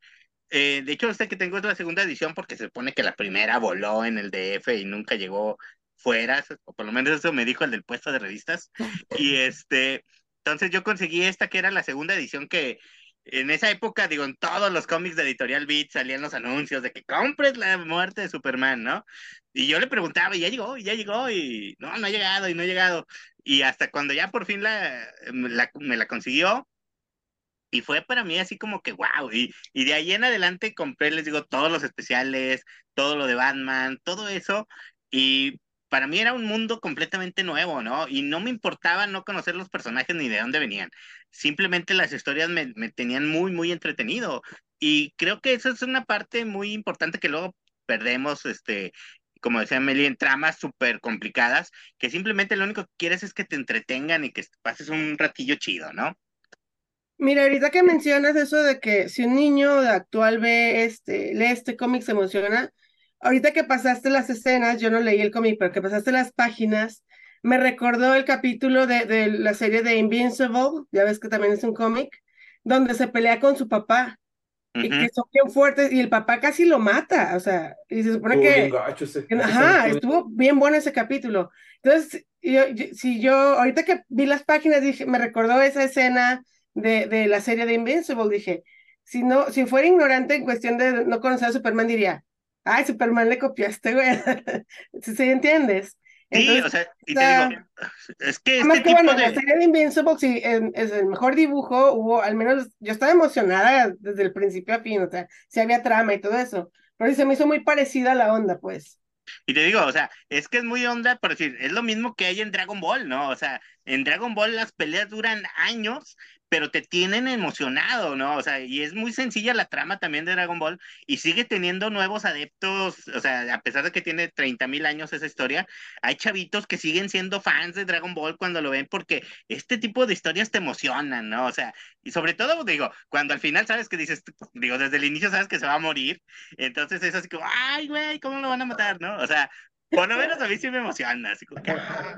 Speaker 3: de hecho, que tengo es la segunda edición porque se supone que la primera voló en el DF y nunca llegó fuera, o por lo menos eso me dijo el del puesto de revistas. Y entonces yo conseguí esta que era la segunda edición que en esa época, digo, en todos los cómics de Editorial Beat salían los anuncios de que compres la muerte de Superman, ¿no? Y yo le preguntaba, y ya llegó, y no, no ha llegado, y no ha llegado. Y hasta cuando ya por fin me la consiguió, Y fue para mí así como que wow. Y de ahí en adelante compré, les digo, todos los especiales, todo lo de Batman, todo eso. Y para mí era un mundo completamente nuevo, ¿no? Y no me importaba no conocer los personajes ni de dónde venían. Simplemente las historias me tenían muy, muy entretenido. Y creo que eso es una parte muy importante que luego perdemos, como decía Meli, en tramas súper complicadas, que simplemente lo único que quieres es que te entretengan y que pases un ratillo chido, ¿no?
Speaker 4: Mira, ahorita que mencionas eso de que si un niño de actual lee este cómic se emociona, ahorita que pasaste las escenas, yo no leí el cómic, pero que pasaste las páginas, me recordó el capítulo de la serie de Invincible, ya ves que también es un cómic, donde se pelea con su papá y que
Speaker 3: Ujú.
Speaker 4: son bien fuertes y el papá casi lo mata, o sea, y se supone
Speaker 2: Estuvo bien
Speaker 4: que,
Speaker 2: gacho ese cómic.
Speaker 4: ajá, estuvo bien bueno ese capítulo. Entonces, si yo, ahorita que vi las páginas, dije, me recordó esa escena de la serie de Invincible, dije, si no, si fuera ignorante en cuestión de no conocer a Superman, diría, ay, Superman le copiaste, güey. ¿Sí entiendes?
Speaker 3: Sí,
Speaker 4: Entonces,
Speaker 3: o sea, y te digo,
Speaker 4: está,
Speaker 3: es que
Speaker 4: además
Speaker 3: este
Speaker 4: que bueno,
Speaker 3: tipo
Speaker 4: en la
Speaker 3: de,
Speaker 4: serie de Invincible, sí, es el mejor dibujo, hubo, al menos, yo estaba emocionada desde el principio a fin, o sea, sí había trama y todo eso, pero sí se me hizo muy parecida a la onda, pues.
Speaker 3: y te digo, o sea, es que es muy onda, por decir, es lo mismo que hay en Dragon Ball, ¿no? O sea, en Dragon Ball las peleas duran años, pero te tienen emocionado, ¿no? O sea, y es muy sencilla la trama también de Dragon Ball y sigue teniendo nuevos adeptos, o sea, a pesar de que tiene 30,000 años esa historia, hay chavitos que siguen siendo fans de Dragon Ball cuando lo ven porque este tipo de historias te emocionan, ¿no? O sea, y sobre todo, digo, cuando al final sabes que dices, digo, desde el inicio sabes que se va a morir, entonces es así como, ay, güey, ¿cómo lo van a matar, no? O sea, por lo menos a mí sí me emociona, así como que,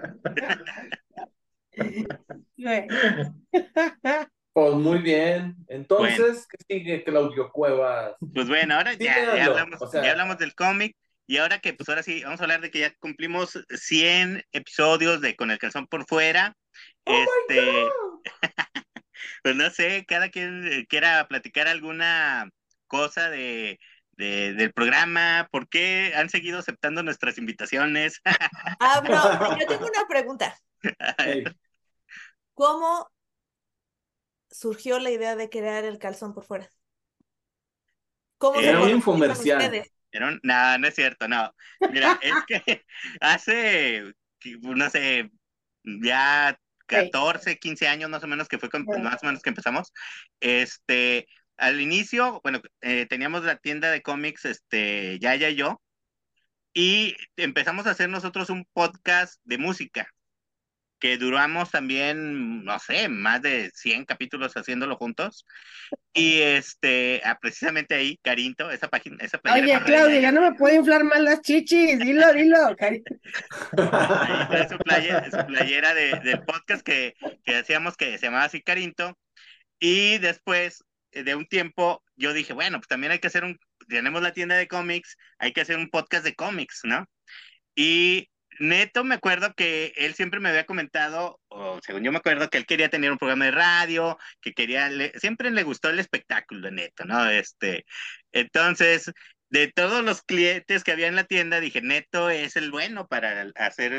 Speaker 4: Sí.
Speaker 2: Pues muy bien.
Speaker 3: bueno,
Speaker 2: Entonces, ¿qué sigue, Claudio Cuevas?
Speaker 3: pues bueno, ahora
Speaker 2: Sí,
Speaker 3: ya
Speaker 2: léanlo.
Speaker 3: hablamos,
Speaker 2: O
Speaker 3: ya
Speaker 2: sea,
Speaker 3: hablamos del cómic y ahora que, pues ahora sí, vamos a hablar de que ya cumplimos 100 episodios de Con el calzón por fuera,
Speaker 2: ¡oh my
Speaker 3: este,
Speaker 2: God!
Speaker 3: pues no sé, cada quien quiera platicar alguna cosa del programa, ¿por qué han seguido aceptando nuestras invitaciones?
Speaker 5: Ah, no, yo tengo una pregunta.
Speaker 2: Ey,
Speaker 5: ¿Cómo surgió la idea de crear el calzón por fuera? ¿Cómo se
Speaker 2: era un
Speaker 3: Eh,
Speaker 5: conocieron
Speaker 2: infomercial.
Speaker 5: ustedes?
Speaker 3: no, no es cierto, no. Mira, es que hace, no sé, ya
Speaker 4: Sí,
Speaker 3: 14 15 años más o menos que fue
Speaker 4: bueno.
Speaker 3: más o menos que empezamos. Este, al inicio, bueno, teníamos la tienda de cómics, Yaya y yo, y empezamos a hacer nosotros un podcast de música que duramos también, no sé, más de 100 capítulos haciéndolo juntos. Y precisamente ahí, Carinto, esa página, esa playera que
Speaker 4: Oye,
Speaker 3: trae
Speaker 4: Claudia, ya
Speaker 3: Yaya,
Speaker 4: no me puede inflar más las chichis, dilo, cari.
Speaker 3: ahí trae su playera del podcast que hacíamos que se llamaba así Carinto. Y después de un tiempo, yo dije, bueno, pues también hay que hacer tenemos la tienda de cómics, hay que hacer un podcast de cómics, ¿no? Y Neto, me acuerdo que él siempre me había comentado, o según yo me acuerdo, que él quería tener un programa de radio, que quería, siempre le gustó el espectáculo de Neto, ¿no? Entonces, de todos los clientes que había en la tienda, dije, Neto es el bueno para hacer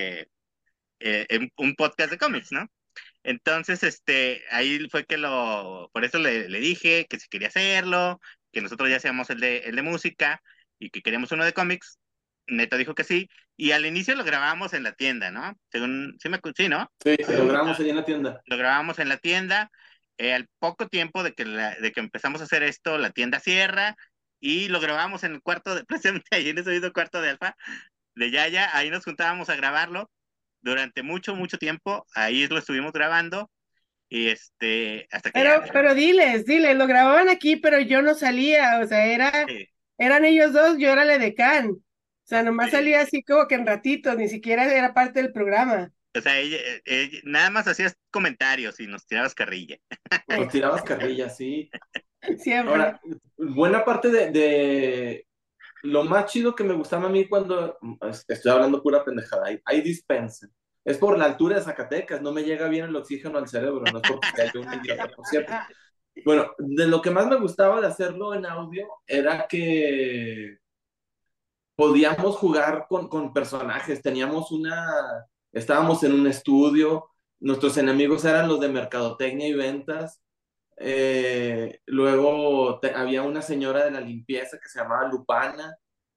Speaker 3: un podcast de cómics, ¿no? Entonces, ahí fue que por eso le dije que si quería hacerlo, que nosotros ya hacíamos el de música y que queríamos uno de cómics. Neto dijo que sí, y al inicio lo grabábamos en la tienda, ¿no? Sí, ¿no?
Speaker 2: Sí, lo grabamos ahí en la tienda.
Speaker 3: Lo grabábamos en la tienda. Al poco tiempo de que empezamos a hacer esto, la tienda cierra y lo grabamos en el cuarto precisamente ahí en ese mismo cuarto de Alfa, de Yaya, ahí nos juntábamos a grabarlo durante mucho, mucho tiempo, ahí lo estuvimos grabando y hasta que ya.
Speaker 4: Pero diles, lo grababan aquí, pero yo no salía, o sea,
Speaker 3: Sí,
Speaker 4: eran ellos dos, yo era la edecán. O sea, nomás
Speaker 3: sí.
Speaker 4: salía así como que en ratitos, ni siquiera era parte del programa.
Speaker 3: O sea, nada más hacías comentarios y nos tirabas carrilla.
Speaker 2: Nos tirabas carrilla, sí.
Speaker 4: Siempre.
Speaker 2: Ahora, buena parte de lo más chido que me gustaba a mí cuando estoy hablando pura pendejada, hay dispensa. Es por la altura de Zacatecas, no me llega bien el oxígeno al cerebro, no es porque sea yo un idiota, por cierto. Bueno, de lo que más me gustaba de hacerlo en audio era que podíamos jugar con personajes, estábamos en un estudio, nuestros enemigos eran los de mercadotecnia y ventas, Luego había una señora de la limpieza que se llamaba Lupana.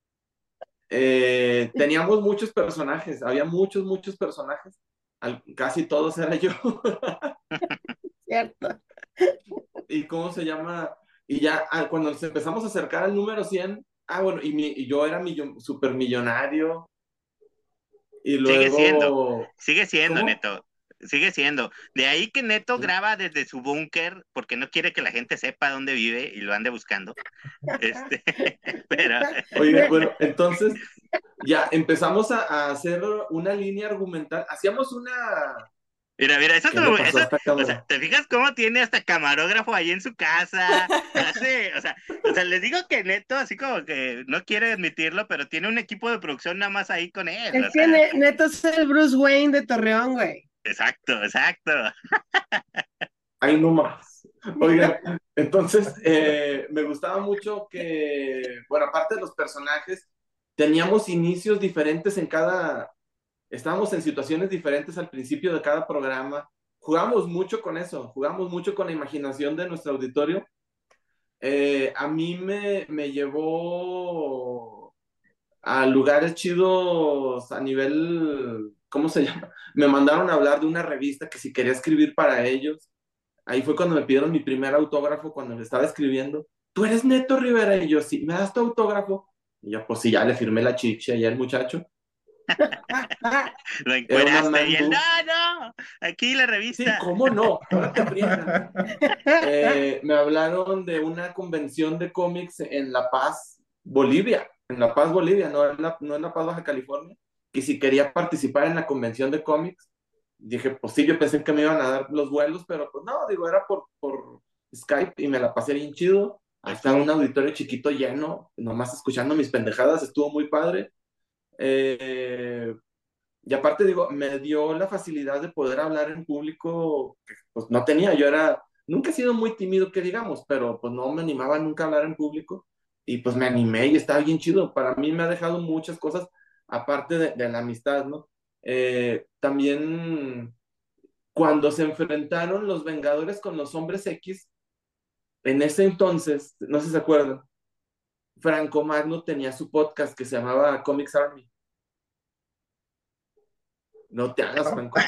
Speaker 2: Teníamos muchos personajes, había muchos personajes. Casi todos era yo.
Speaker 4: ¿cierto?
Speaker 2: ¿Y cómo se llama? Y ya cuando nos empezamos a acercar al número 100, bueno, y yo era supermillonario. Y
Speaker 3: Sigue siendo,
Speaker 2: luego,
Speaker 3: sigue siendo,
Speaker 2: ¿cómo?
Speaker 3: Neto. Sigue siendo. De ahí que Neto graba desde su búnker porque no quiere que la gente sepa dónde vive y lo ande buscando. Este, pero
Speaker 2: Oye, bueno, entonces ya empezamos a hacer una línea argumental. Hacíamos una.
Speaker 3: mira, eso,
Speaker 2: ¿Qué le pasó
Speaker 3: eso,
Speaker 2: a esta
Speaker 3: o sea,
Speaker 2: cámara?
Speaker 3: ¿te fijas cómo tiene hasta camarógrafo ahí en su casa? O sea, les digo que Neto, así como que no quiere admitirlo, pero tiene un equipo de producción nada más ahí con él.
Speaker 4: Es
Speaker 3: O
Speaker 4: que
Speaker 3: sea,
Speaker 4: Neto es el Bruce Wayne de Torreón, güey.
Speaker 3: exacto, exacto.
Speaker 2: Ahí nomás. Oigan, entonces me gustaba mucho que, bueno, aparte de los personajes, teníamos inicios diferentes en cada. Estábamos en situaciones diferentes al principio de cada programa. Jugamos mucho con eso, jugamos mucho con la imaginación de nuestro auditorio. A mí me llevó a lugares chidos a nivel, ¿cómo se llama? Me mandaron a hablar de una revista que si quería escribir para ellos. Ahí fue cuando me pidieron mi primer autógrafo cuando le estaba escribiendo. ¿Tú eres Neto Rivera? Y yo, sí, ¿me das tu autógrafo? Y yo, pues sí, ya le firmé la chicha y al muchacho.
Speaker 3: Lo
Speaker 2: Era una
Speaker 3: encueraste y
Speaker 2: man
Speaker 3: él,
Speaker 2: book.
Speaker 3: no, aquí la
Speaker 2: Sí,
Speaker 3: revista.
Speaker 2: ¿cómo no? Ahora te aprietas. Me hablaron de una convención de cómics en La Paz, Bolivia. En La Paz, Bolivia, no en La Paz, Baja California. Y si quería participar en la convención de cómics, dije, pues sí, yo pensé que me iban a dar los vuelos, pero pues no, digo, era por Skype y me la pasé bien chido. Ahí estaba un auditorio chiquito lleno, nomás escuchando mis pendejadas, estuvo muy padre. Eh, y aparte, digo, me dio la facilidad de poder hablar en público, que pues no tenía, nunca he sido muy tímido, que digamos, pero pues no me animaba nunca a hablar en público y pues me animé y estaba bien chido. Para mí me ha dejado muchas cosas, aparte de la amistad, ¿no? También cuando se enfrentaron los Vengadores con los Hombres X, en ese entonces, no sé si se acuerdan, Franco Magno tenía su podcast que se llamaba Comics Army. No te hagas, Franco.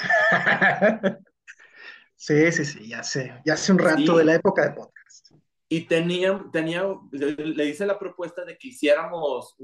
Speaker 6: Sí, sí, sí, ya sé un rato de la
Speaker 2: Sí,
Speaker 6: época de podcast.
Speaker 2: y le hice la propuesta de que hiciéramos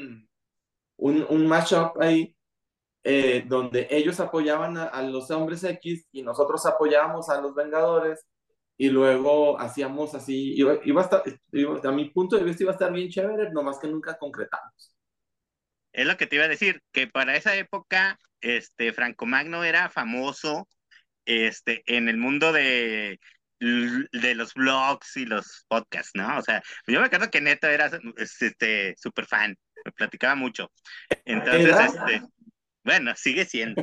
Speaker 2: un mashup ahí, donde ellos apoyaban a los Hombres X y nosotros apoyábamos a los Vengadores, y luego hacíamos así, iba a estar, a mi punto de vista iba a estar bien chévere, nomás que nunca concretamos.
Speaker 3: Es lo que te iba a decir, que para esa época, Franco Magno era famoso, en el mundo de los blogs y los podcasts, ¿no? O sea, yo me acuerdo que Neto era, súper fan, me platicaba mucho. Entonces,
Speaker 2: Era,
Speaker 3: bueno, sigue siendo.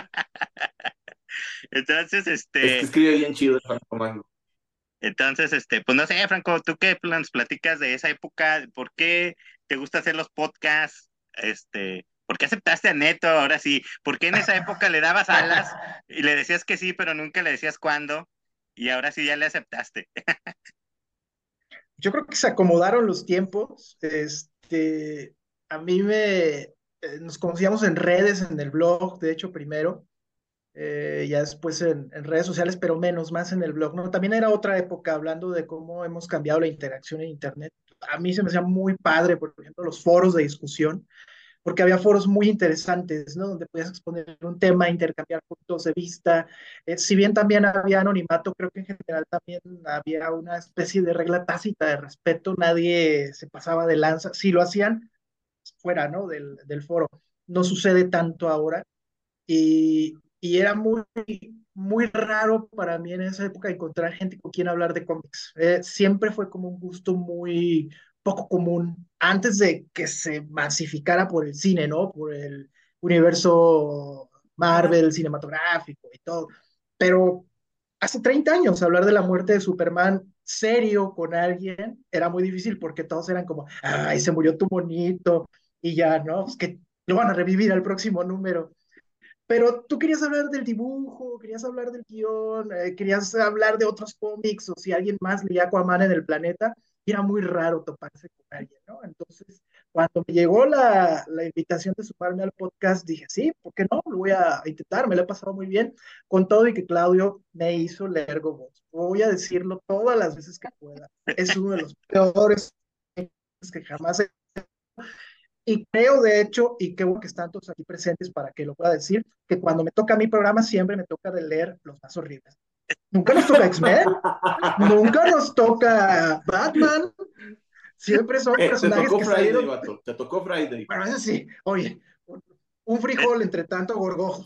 Speaker 3: Entonces,
Speaker 2: es que escribe bien chido el Franco Magno.
Speaker 3: pues no sé, Franco, ¿tú qué nos platicas de esa época? ¿Por qué te gusta hacer los podcasts? ¿Por qué aceptaste a Neto ahora sí? ¿Por qué en esa época le dabas alas y le decías que sí, pero nunca le decías cuándo? Y ahora sí ya le aceptaste.
Speaker 6: Yo creo que se acomodaron los tiempos. A mí nos conocíamos en redes, en el blog, de hecho, primero, ya después en redes sociales, pero más en el blog, ¿no? También era otra época, hablando de cómo hemos cambiado la interacción en Internet. A mí se me hacía muy padre, por ejemplo, los foros de discusión, porque había foros muy interesantes, ¿no? Donde podías exponer un tema, intercambiar puntos de vista. Si bien también había anonimato, creo que en general también había una especie de regla tácita de respeto, nadie se pasaba de lanza. Si lo hacían, fuera, ¿no? Del foro. No sucede tanto ahora y era muy raro para mí en esa época encontrar gente con quien hablar de cómics. Siempre fue como un gusto muy poco común, antes de que se masificara por el cine, ¿no? Por el universo
Speaker 5: Ajá.
Speaker 6: Marvel, cinematográfico y todo. Pero hace 30 años hablar de la muerte de Superman serio con alguien era muy difícil porque todos eran como, ay, se murió tu monito y ya, ¿no? Es que lo van a revivir al próximo número. Pero tú querías hablar del dibujo, querías hablar del guión, querías hablar de otros cómics o si alguien más leía Aquaman en el planeta, y era muy raro toparse con alguien, ¿no? Entonces, cuando me llegó la invitación de sumarme al podcast, dije, sí, ¿por qué no? Lo voy a intentar, me lo he pasado muy bien, con todo y que Claudio me hizo leer Gobos. Voy a decirlo todas las veces que pueda. Es uno de los peores que jamás he. Y creo, de hecho, y qué bueno que están todos aquí presentes para que lo pueda decir, que cuando me toca mi programa siempre me toca de leer los más horribles. Nunca nos toca X-Men, nunca nos toca Batman, siempre son
Speaker 2: Te
Speaker 6: personajes
Speaker 2: tocó
Speaker 6: que
Speaker 2: Friday,
Speaker 6: salieron.
Speaker 2: vato. Te tocó Friday.
Speaker 6: Bueno, eso sí, oye, un frijol entre tanto gorgojo.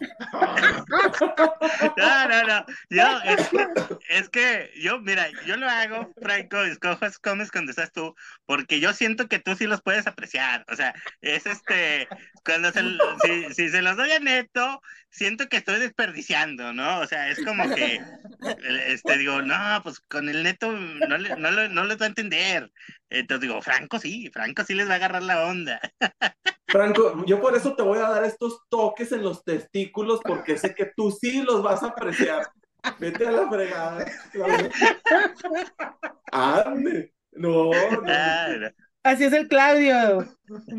Speaker 3: No, no, no. Yo, mira, yo lo hago, Franco, escojas comes cuando estás tú, porque yo siento que tú sí los puedes apreciar. O sea, es cuando si se los doy a Neto, siento que estoy desperdiciando, ¿no? O sea, es como que, digo, no, pues con el Neto no les va a entender. Entonces digo, Franco sí les va a agarrar la onda.
Speaker 2: Franco, yo por eso te voy a dar estos toques en los testículos porque sé que tú sí los vas a apreciar. Vete a la fregada, Claudio. Ande. No, no.
Speaker 3: Ah, no,
Speaker 4: Así es el Claudio.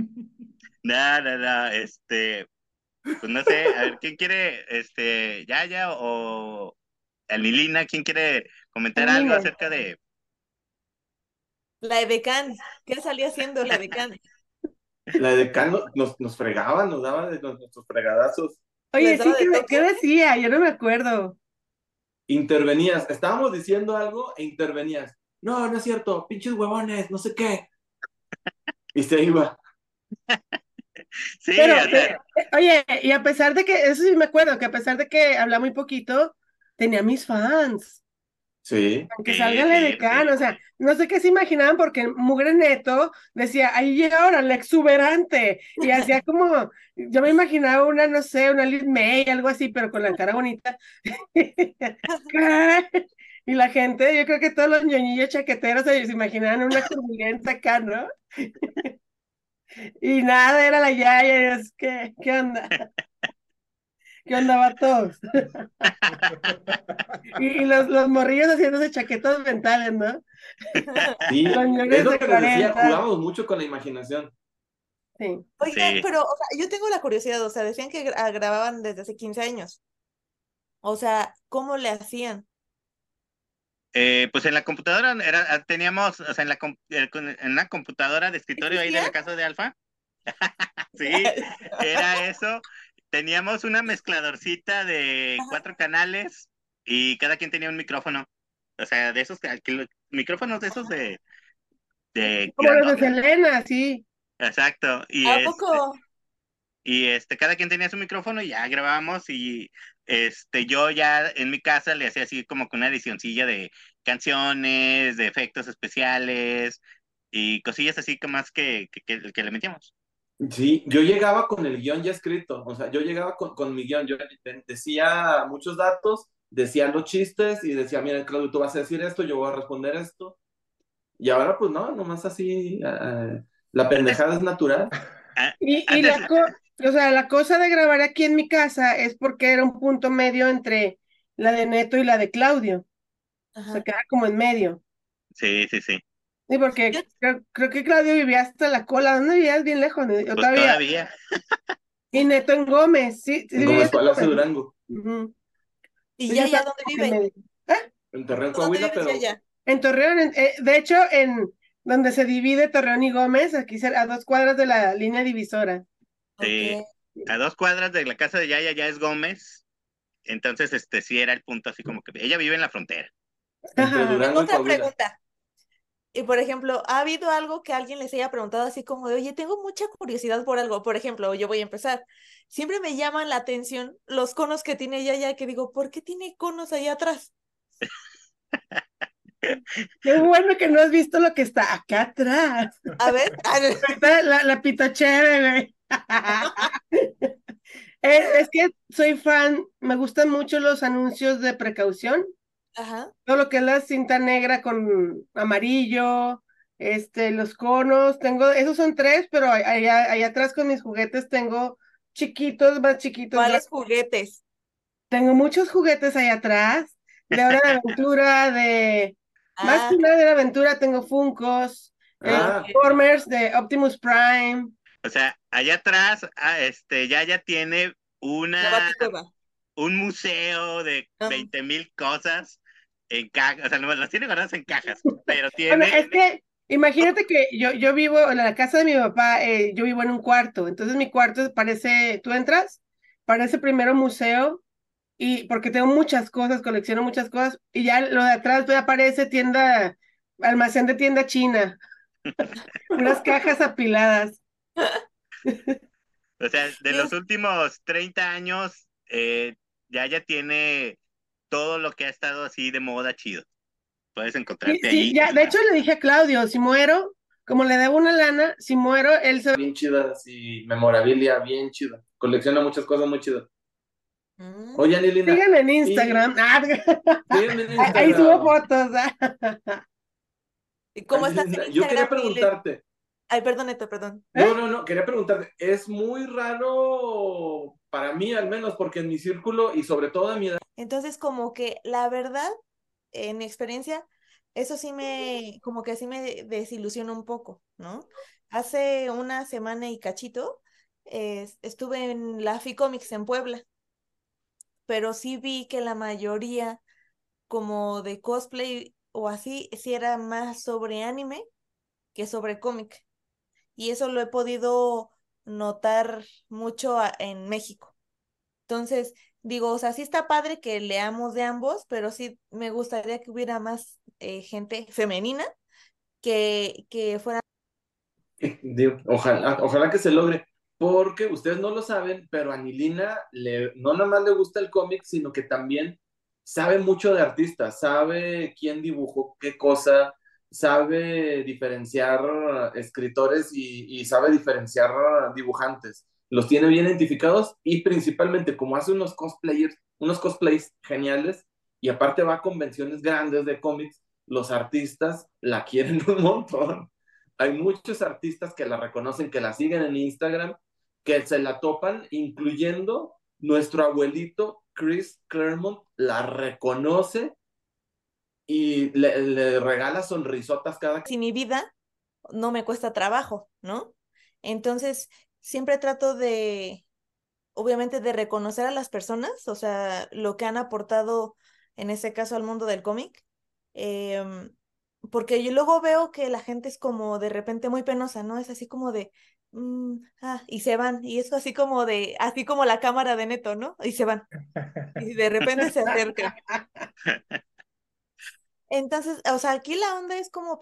Speaker 3: no, pues no sé, a ver, ¿quién quiere, Yaya o Anilina, quién quiere comentar algo
Speaker 4: Dime.
Speaker 3: acerca de...
Speaker 5: La edecán, ¿qué salía haciendo la edecán?
Speaker 2: La de Cano nos fregaban, nos daba de nuestros fregadazos.
Speaker 4: Oye,
Speaker 5: ¿Les
Speaker 4: sí,
Speaker 5: daba de
Speaker 4: ¿qué
Speaker 5: toque?
Speaker 4: decía? Yo no me acuerdo.
Speaker 2: Intervenías, estábamos diciendo algo e intervenías. No, no es cierto, pinches huevones, no sé qué. Y se iba.
Speaker 3: Sí,
Speaker 4: Pero,
Speaker 3: o sea,
Speaker 4: oye, y a pesar de que, eso sí me acuerdo, que a pesar de que habla muy poquito, tenía mis fans.
Speaker 2: Sí.
Speaker 4: Aunque
Speaker 3: sí,
Speaker 4: salga la
Speaker 3: sí, pues sí.
Speaker 4: decano, o sea, no sé qué se imaginaban porque Mugre Neto decía, ahí llega ahora la exuberante, y hacía como, yo me imaginaba una, no sé, una Liz May, algo así, pero con la cara bonita. ¿Qué? Y la gente, yo creo que todos los ñoñillos chaqueteros se imaginaban una curvilínea acá, ¿no? Y nada, era la Yaya, es que, ¿qué onda? ¿Qué onda, vatos? Y los morrillos haciéndose chaquetas mentales, ¿no?
Speaker 2: Sí,
Speaker 4: Los
Speaker 2: es
Speaker 4: ñoños
Speaker 2: lo
Speaker 4: de
Speaker 2: que les decía,
Speaker 4: 40.
Speaker 2: jugábamos mucho con la imaginación.
Speaker 4: Sí.
Speaker 5: Oigan,
Speaker 3: Sí.
Speaker 5: pero, o sea, yo tengo la curiosidad, o sea, decían que grababan desde hace 15 años. O sea, ¿cómo le hacían?
Speaker 3: Pues en la computadora teníamos, o sea, en una computadora de escritorio ahí de
Speaker 5: ¿Existía?
Speaker 3: la casa de Alfa, sí, era eso. Teníamos una mezcladorcita de
Speaker 5: Ajá.
Speaker 3: 4 canales y cada quien tenía un micrófono. O sea, de esos micrófonos de esos de
Speaker 4: Como los de
Speaker 3: grandotes.
Speaker 4: Selena, sí.
Speaker 3: Exacto.
Speaker 5: ¿A poco?
Speaker 3: Cada quien tenía su micrófono y ya grabábamos y yo ya en mi casa le hacía así como que una edicioncilla de canciones, de efectos especiales y cosillas así que más que le metíamos.
Speaker 2: Sí, yo llegaba con el guión ya escrito, o sea, yo llegaba con mi guión, yo decía muchos datos, decía los chistes y decía, mira, Claudio, tú vas a decir esto, yo voy a responder esto. Y ahora pues no, nomás así, la
Speaker 3: Antes,
Speaker 2: pendejada es natural.
Speaker 3: a-
Speaker 4: Y
Speaker 3: antes,
Speaker 4: o sea, la cosa de grabar aquí en mi casa es porque era un punto medio entre la de Neto y la de Claudio. O sea,
Speaker 5: Ajá.
Speaker 4: quedaba como en medio.
Speaker 3: sí, sí, sí,
Speaker 4: Sí,
Speaker 5: Yo,
Speaker 4: porque creo que Claudio vivía hasta la cola. ¿Dónde vivías? Bien lejos, ¿no? Yo
Speaker 3: pues
Speaker 4: todavía.
Speaker 3: todavía,
Speaker 4: Y Neto en Gómez, sí, sí
Speaker 2: En
Speaker 4: vivías
Speaker 2: Gómez
Speaker 4: en
Speaker 2: Palacio
Speaker 4: Gómez.
Speaker 2: Durango,
Speaker 4: Ujú.
Speaker 5: ¿y
Speaker 4: Entonces yo
Speaker 5: ya
Speaker 4: estaba
Speaker 5: dónde
Speaker 4: como que en
Speaker 5: vive?
Speaker 4: medio. ¿Eh?
Speaker 2: en Torreón,
Speaker 5: ¿Dónde
Speaker 2: Coahuila,
Speaker 5: vives ya
Speaker 2: pero
Speaker 5: ya?
Speaker 4: En Torreón, de hecho, en donde se divide Torreón y Gómez, aquí a 2 cuadras de la línea divisora.
Speaker 5: Ok.
Speaker 3: sí, a 2 cuadras de la casa de Yaya ya es Gómez, entonces sí era el punto así como que ella vive en la frontera.
Speaker 2: entre
Speaker 5: Tengo
Speaker 2: Durango y
Speaker 5: otra
Speaker 2: Coahuila.
Speaker 5: pregunta. Y por ejemplo, ¿ha habido algo que alguien les haya preguntado así como de, oye, tengo mucha curiosidad por algo? Por ejemplo, yo voy a empezar. Siempre me llaman la atención los conos que tiene Yaya, que digo, ¿por qué tiene conos ahí atrás?
Speaker 4: Qué bueno que no has visto lo que está acá atrás.
Speaker 5: A ver,
Speaker 4: Está la pitochera, güey. Es que soy fan, me gustan mucho los anuncios de precaución,
Speaker 5: ajá,
Speaker 4: todo lo que es la cinta negra con amarillo, los conos, esos son tres, pero allá atrás con mis juguetes tengo chiquitos, más chiquitos.
Speaker 5: ¿Cuáles juguetes?
Speaker 4: Tengo muchos juguetes ahí atrás, de Hora de Aventura, más que
Speaker 5: Ah,
Speaker 4: nada de la aventura, tengo Funkos,
Speaker 2: Ah,
Speaker 4: Transformers de Optimus Prime.
Speaker 3: O sea, allá atrás, ya tiene
Speaker 5: la Baticueva.
Speaker 3: un museo de
Speaker 5: Ah,
Speaker 3: 20,000 cosas en cajas, o sea, no, las tiene guardadas en cajas, pero
Speaker 4: Bueno,
Speaker 3: tiene,
Speaker 4: es que imagínate que yo vivo en la casa de mi papá, yo vivo en un cuarto, entonces mi cuarto parece, tú entras, parece primero museo, y porque tengo muchas cosas, colecciono muchas cosas, y ya lo de atrás ya aparece tienda, almacén de tienda china, unas cajas apiladas.
Speaker 3: o sea, de los
Speaker 5: sí,
Speaker 3: últimos 30 años, ya tiene todo lo que ha estado así de moda chido. Puedes
Speaker 4: Sí,
Speaker 3: encontrarte
Speaker 4: sí,
Speaker 3: ahí.
Speaker 4: ya, de hecho le dije a Claudio, si muero, como le debo una lana, si muero, él se...
Speaker 2: bien chidas y memorabilia bien chida. Colecciona muchas cosas muy chidas. Oye,
Speaker 5: mm,
Speaker 2: Anilina,
Speaker 4: Síganme en
Speaker 2: y
Speaker 4: Instagram.
Speaker 2: sígueme en
Speaker 4: Ahí subo
Speaker 2: Instagram.
Speaker 4: fotos.
Speaker 5: ¿y cómo estás
Speaker 2: Anilina,
Speaker 5: en
Speaker 2: yo quería
Speaker 5: Instagram?
Speaker 2: preguntarte.
Speaker 5: Ay, perdón, Neto, perdón.
Speaker 2: No, quería preguntarte. Es muy raro para mí, al menos, porque en mi círculo y sobre todo a mi edad.
Speaker 5: Entonces, como que la verdad, en mi experiencia, eso sí como que sí me desilusiona un poco, ¿no? Hace una semana y cachito, estuve en la Ficomics en Puebla, pero sí vi que la mayoría como de cosplay o así, sí era más sobre anime que sobre cómic. Y eso lo he podido notar mucho en México. Entonces, digo, o sea, sí está padre que leamos de ambos, pero sí me gustaría que hubiera más gente femenina que fuera.
Speaker 2: Digo, ojalá que se logre, porque ustedes no lo saben, pero a Anilina no nada más le gusta el cómic, sino que también sabe mucho de artistas, sabe quién dibujó qué cosa, sabe diferenciar escritores y sabe diferenciar dibujantes. Los tiene bien identificados y principalmente como hace unos cosplays geniales y aparte va a convenciones grandes de cómics, los artistas la quieren un montón. Hay muchos artistas que la reconocen, que la siguen en Instagram, que se la topan, incluyendo nuestro abuelito Chris Claremont, la reconoce y le regala sonrisotas cada que...
Speaker 5: Si mi vida no me cuesta trabajo, ¿no? Entonces, siempre trato obviamente, de reconocer a las personas, o sea, lo que han aportado, en ese caso, al mundo del cómic. em, Porque yo luego veo que la gente es como de repente muy penosa, ¿no? Es así como de, y se van, y es así como la cámara de Neto, ¿no? Y se van, y de repente se acercan. Entonces, o sea, aquí la onda es como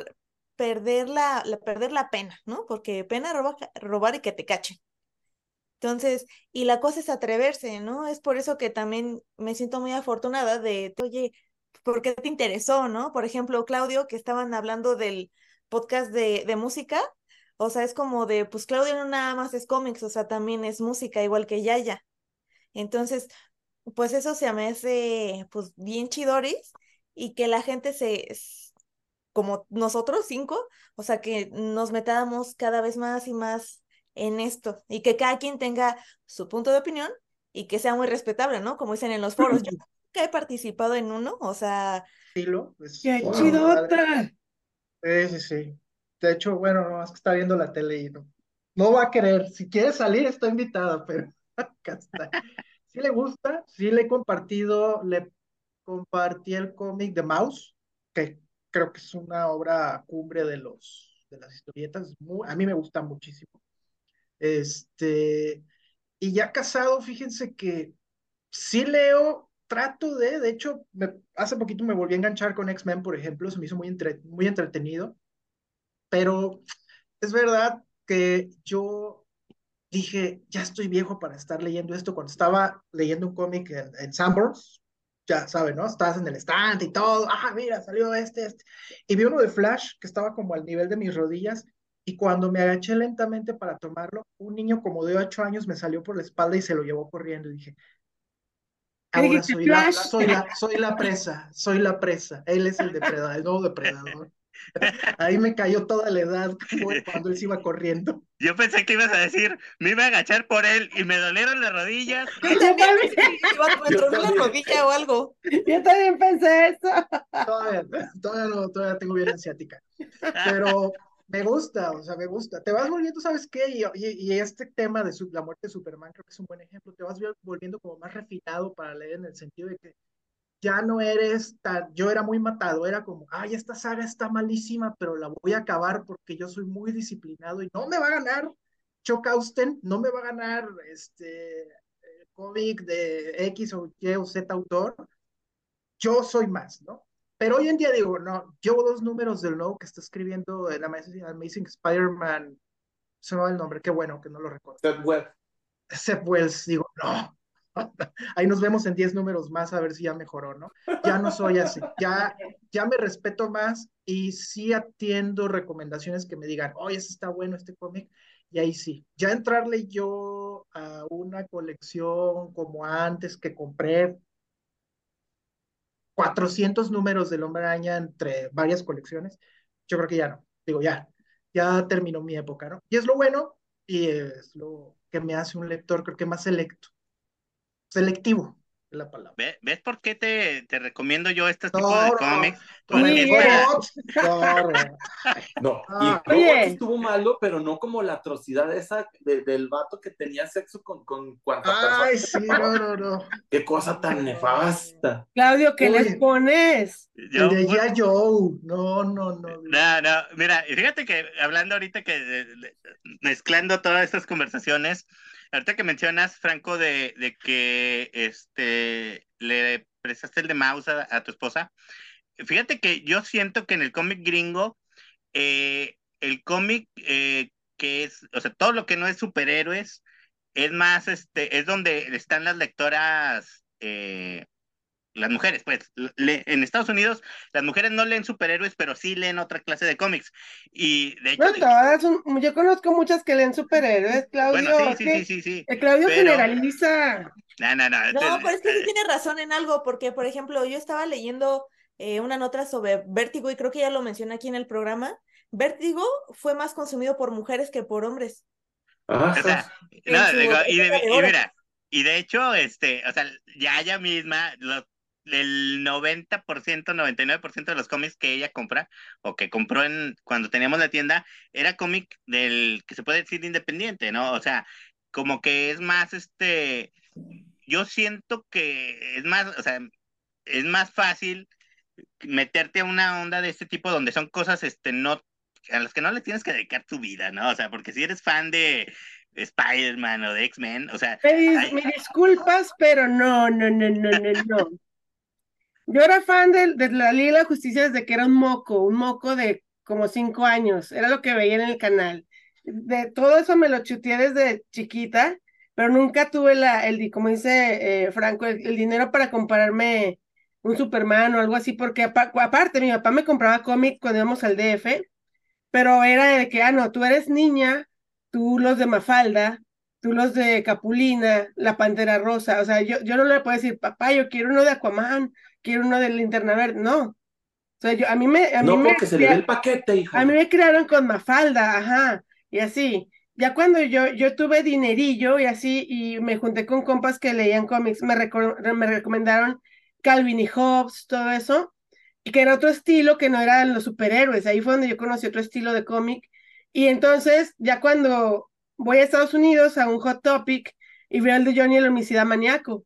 Speaker 5: perder la pena, ¿no? Porque pena robar y que te cachen. Entonces, y la cosa es atreverse, ¿no? Es por eso que también me siento muy afortunada oye, ¿por qué te interesó, no? Por ejemplo, Claudio, que estaban hablando del podcast de música, o sea, es como de, pues Claudio no nada más es cómics, o sea, también es música, igual que Yaya. Entonces, pues eso se me hace, pues, bien chidoris, y que la gente como nosotros cinco, o sea, que nos metamos cada vez más y más en esto y que cada quien tenga su punto de opinión y que sea muy respetable, ¿no? Como dicen en los foros. Yo nunca he participado en uno, o sea,
Speaker 6: Estilo, es
Speaker 4: ¡Qué
Speaker 6: muy
Speaker 2: Wow.
Speaker 6: padre.
Speaker 4: chidota!
Speaker 6: Sí, sí, sí. De hecho, bueno, no, es que está viendo la tele y no va a querer. Si quiere salir, está invitada, pero acá está. Sí le gusta, sí le he compartido, le compartí el cómic de Mouse, que creo que es una obra cumbre de las historietas. A mí me gusta muchísimo. Este, y ya casado, fíjense que sí leo, de hecho, hace poquito me volví a enganchar con X-Men, por ejemplo, se me hizo muy entretenido, pero es verdad que yo dije, ya estoy viejo para estar leyendo esto. Cuando estaba leyendo un cómic en Sanborns, ya saben, ¿no? Estabas en el stand y todo, mira, salió este. Y vi uno de Flash que estaba como al nivel de mis rodillas, y cuando me agaché lentamente para tomarlo, un niño como de 8 años me salió por la espalda y se lo llevó corriendo. Y dije,
Speaker 4: ¿Qué
Speaker 6: ahora
Speaker 4: dijiste, Flash?
Speaker 6: soy la presa, él es el depredador, el nuevo depredador. Ahí me cayó toda la edad cuando él se iba corriendo.
Speaker 3: Yo pensé que ibas a decir, me iba a agachar por él y me dolieron las rodillas.
Speaker 5: Yo
Speaker 4: Yo
Speaker 5: también
Speaker 4: también,
Speaker 5: pensé que me
Speaker 2: Yo
Speaker 5: tronó la
Speaker 2: también.
Speaker 5: rodilla o algo.
Speaker 4: yo también pensé eso.
Speaker 6: Todavía tengo bien asiática. Pero me gusta, o sea, me gusta. Te vas volviendo, ¿sabes qué? Y este tema de la muerte de Superman creo que es un buen ejemplo. Te vas volviendo como más refinado para leer en el sentido de que ya no eres tan, yo era muy matado, era como, ay, esta saga está malísima, pero la voy a acabar porque yo soy muy disciplinado y no me va a ganar Chuck Austen, no me va a ganar cómic de X o Y o Z autor, yo soy más, ¿no? Pero hoy en día digo, no, llevo 2 números del nuevo que está escribiendo el Amazing Spider-Man, se me va el nombre, qué bueno que no lo recuerdo.
Speaker 2: Seth Webb.
Speaker 6: Seth Wells, digo, no, ahí nos vemos en 10 números más a ver si ya mejoró, ¿no? Ya no soy así, ya me respeto más y sí atiendo recomendaciones que me digan, oye, ese está bueno este cómic, y ahí sí. Ya entrarle yo a una colección como antes que compré 400 números del Hombre Araña entre varias colecciones, yo creo que ya no, digo, ya terminó mi época, ¿no? Y es lo bueno y es lo que me hace un lector, creo que más selectivo es la palabra.
Speaker 3: ¿Ves por qué te recomiendo yo este tipo de
Speaker 6: Toro,
Speaker 3: cómics?
Speaker 6: con
Speaker 3: Porque
Speaker 6: el
Speaker 3: es
Speaker 4: Miguel.
Speaker 3: para...
Speaker 6: robot, Toro.
Speaker 2: No, y
Speaker 6: Ah,
Speaker 2: Robots
Speaker 4: Oye,
Speaker 2: estuvo malo, pero no como la atrocidad esa del vato que tenía sexo con cuanta persona.
Speaker 6: ay, sí, no.
Speaker 2: Qué cosa tan
Speaker 6: No.
Speaker 2: nefasta.
Speaker 4: Claudio, ¿qué les
Speaker 6: Uy,
Speaker 4: pones?
Speaker 6: el
Speaker 3: Yo,
Speaker 6: de G.I. Joe, no, Dios.
Speaker 3: no, no, mira, y fíjate que hablando ahorita que mezclando todas estas conversaciones, ahorita que mencionas, Franco, de que le prestaste el de Mouse a tu esposa, fíjate que yo siento que en el cómic gringo, el cómic que es, o sea, todo lo que no es superhéroes, es más, es donde están las lectoras, las mujeres, pues, en Estados Unidos las mujeres no leen superhéroes, pero sí leen otra clase de cómics. Y de hecho,
Speaker 4: No todas, yo conozco muchas que leen superhéroes,
Speaker 3: bueno,
Speaker 4: Claudio,
Speaker 3: sí,
Speaker 4: es
Speaker 3: sí, sí,
Speaker 4: que
Speaker 3: sí, sí,
Speaker 4: el Claudio
Speaker 3: pero,
Speaker 4: generaliza.
Speaker 3: no,
Speaker 5: No, pero es que sí tiene razón en algo, porque, por ejemplo, yo estaba leyendo una nota sobre Vértigo y creo que ya lo mencioné aquí en el programa. Vértigo fue más consumido por mujeres que por hombres
Speaker 3: o sea,
Speaker 2: Ajá.
Speaker 5: en
Speaker 3: no,
Speaker 5: su
Speaker 3: digo,
Speaker 5: época de
Speaker 3: y
Speaker 5: oro.
Speaker 3: mira, y de hecho, o sea, ya ella misma, el 90%, 99% de los cómics que ella compra, o que compró cuando teníamos la tienda, era cómic del, que se puede decir independiente, ¿no? O sea, como que es más, yo siento que es más, o sea, es más fácil meterte a una onda de este tipo donde son cosas, no, a las que no le tienes que dedicar tu vida, ¿no? O sea, porque si eres fan de Spider-Man o de X-Men, o sea,
Speaker 4: Me disculpas, pero no. Yo era fan de la Liga de la Justicia desde que era un moco de como 5 años, era lo que veía en el canal. De todo eso me lo chuteé desde chiquita, pero nunca tuve como dice Franco, el dinero para comprarme un Superman o algo así, porque aparte mi papá me compraba cómic cuando íbamos al DF, pero era de que, no, tú eres niña, tú los de Mafalda, tú los de Capulina, la Pantera Rosa, o sea, yo no le puedo decir, papá, yo quiero uno de Aquaman, quiero uno de Linterna Verde, no, o sea,
Speaker 2: No porque se le ve el paquete,
Speaker 4: a mí
Speaker 2: hija.
Speaker 4: me criaron con Mafalda, ajá, y así. Ya cuando yo tuve dinerillo y así, y me junté con compas que leían cómics, me recomendaron Calvin y Hobbes, todo eso, y que era otro estilo que no eran los superhéroes. Ahí fue donde yo conocí otro estilo de cómic. Y entonces, ya cuando voy a Estados Unidos a un Hot Topic y veo el de Johnny el homicida maníaco,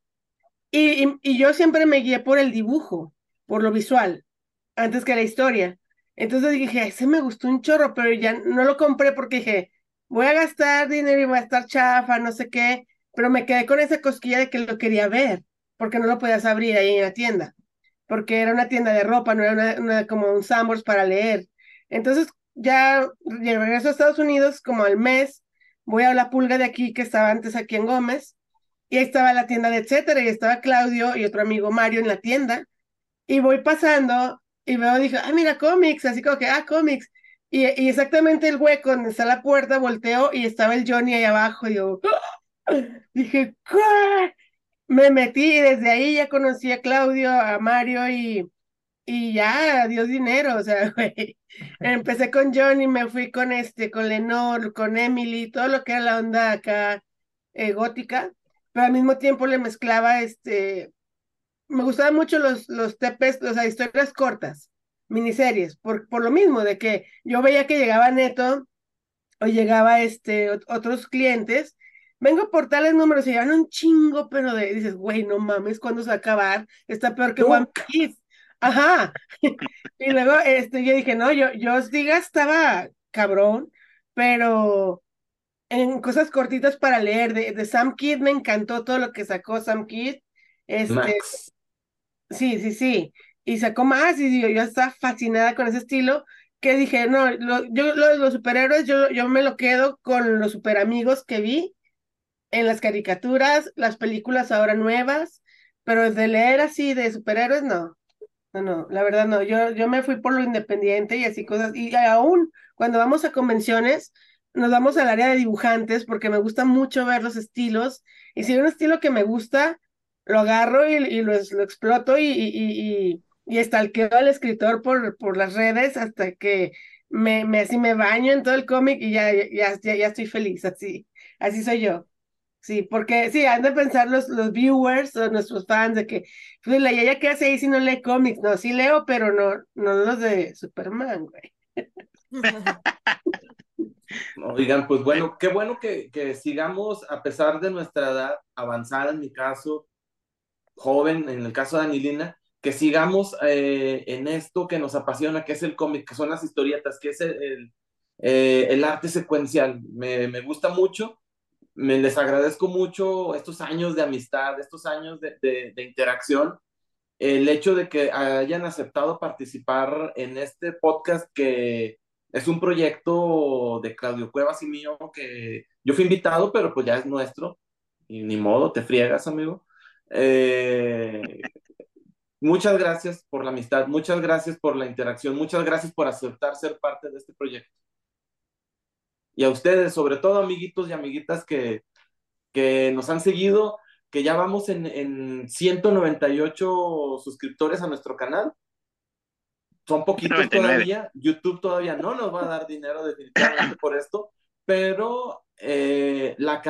Speaker 4: y yo siempre me guié por el dibujo, por lo visual, antes que la historia. Entonces dije, ese me gustó un chorro, pero ya no lo compré porque dije, voy a gastar dinero y voy a estar chafa, no sé qué, pero me quedé con esa cosquilla de que lo quería ver, porque no lo podías abrir ahí en la tienda, porque era una tienda de ropa, no era como un Sambors para leer. Entonces ya regreso a Estados Unidos como al mes, voy a la pulga de aquí que estaba antes aquí en Gómez, y ahí estaba la tienda de etcétera, y estaba Claudio y otro amigo Mario en la tienda, y voy pasando y veo, dije, mira, cómics, así como que, cómics. Y exactamente el hueco donde está la puerta, volteo y estaba el Johnny ahí abajo. Y yo, dije, ¿qué? Me metí y desde ahí ya conocí a Claudio, a Mario y ya, adiós dinero, o sea, güey. Empecé con Johnny, me fui con Lenore, con Emily, todo lo que era la onda acá gótica, pero al mismo tiempo le mezclaba me gustaban mucho los tepes, o sea, historias cortas, miniseries, por lo mismo, de que yo veía que llegaba Neto o llegaba otros clientes, vengo por tales números y llevan un chingo, pero dices, güey, no mames, ¿cuándo se va a acabar? Está peor que One
Speaker 2: Nunca.
Speaker 4: Piece. Ajá. Y luego yo dije, no, yo sí gastaba cabrón, pero en cosas cortitas para leer. De Sam Kidd me encantó todo lo que sacó Sam Kidd. Este,
Speaker 2: Max.
Speaker 4: Sí, sí, sí. Y sacó más y yo estaba fascinada con ese estilo que dije, no, los superhéroes, yo me lo quedo con los superamigos que vi en las caricaturas, las películas ahora nuevas, pero de leer así de superhéroes, no, no, no, la verdad no, yo me fui por lo independiente y así cosas, y aún cuando vamos a convenciones, nos vamos al área de dibujantes porque me gusta mucho ver los estilos, y si hay un estilo que me gusta, lo agarro y lo exploto y stalkeo al escritor por las redes hasta que así me baño en todo el cómic y ya estoy feliz, así soy yo. Sí, porque sí, han de pensar los viewers o nuestros fans de que, pues la Yaya, ¿qué hace ahí si no lee cómics? No, sí leo, pero no los de Superman, güey.
Speaker 2: Oigan, pues bueno, qué bueno que sigamos, a pesar de nuestra edad avanzada, en mi caso, joven, en el caso de Anilina, que sigamos en esto que nos apasiona, que es el cómic, que son las historietas, que es el arte secuencial. Me gusta mucho, les agradezco mucho estos años de amistad, estos años de interacción, el hecho de que hayan aceptado participar en este podcast que es un proyecto de Claudio Cuevas y mío, que yo fui invitado, pero pues ya es nuestro, y ni modo, te friegas, amigo. Eh, Muchas gracias por la amistad, muchas gracias por la interacción, muchas gracias por aceptar ser parte de este proyecto. Y a ustedes, sobre todo amiguitos y amiguitas que nos han seguido, que ya vamos en 198 suscriptores a nuestro canal. Son poquitos
Speaker 3: 99.
Speaker 2: todavía. YouTube todavía no nos va a dar dinero definitivamente por esto, pero la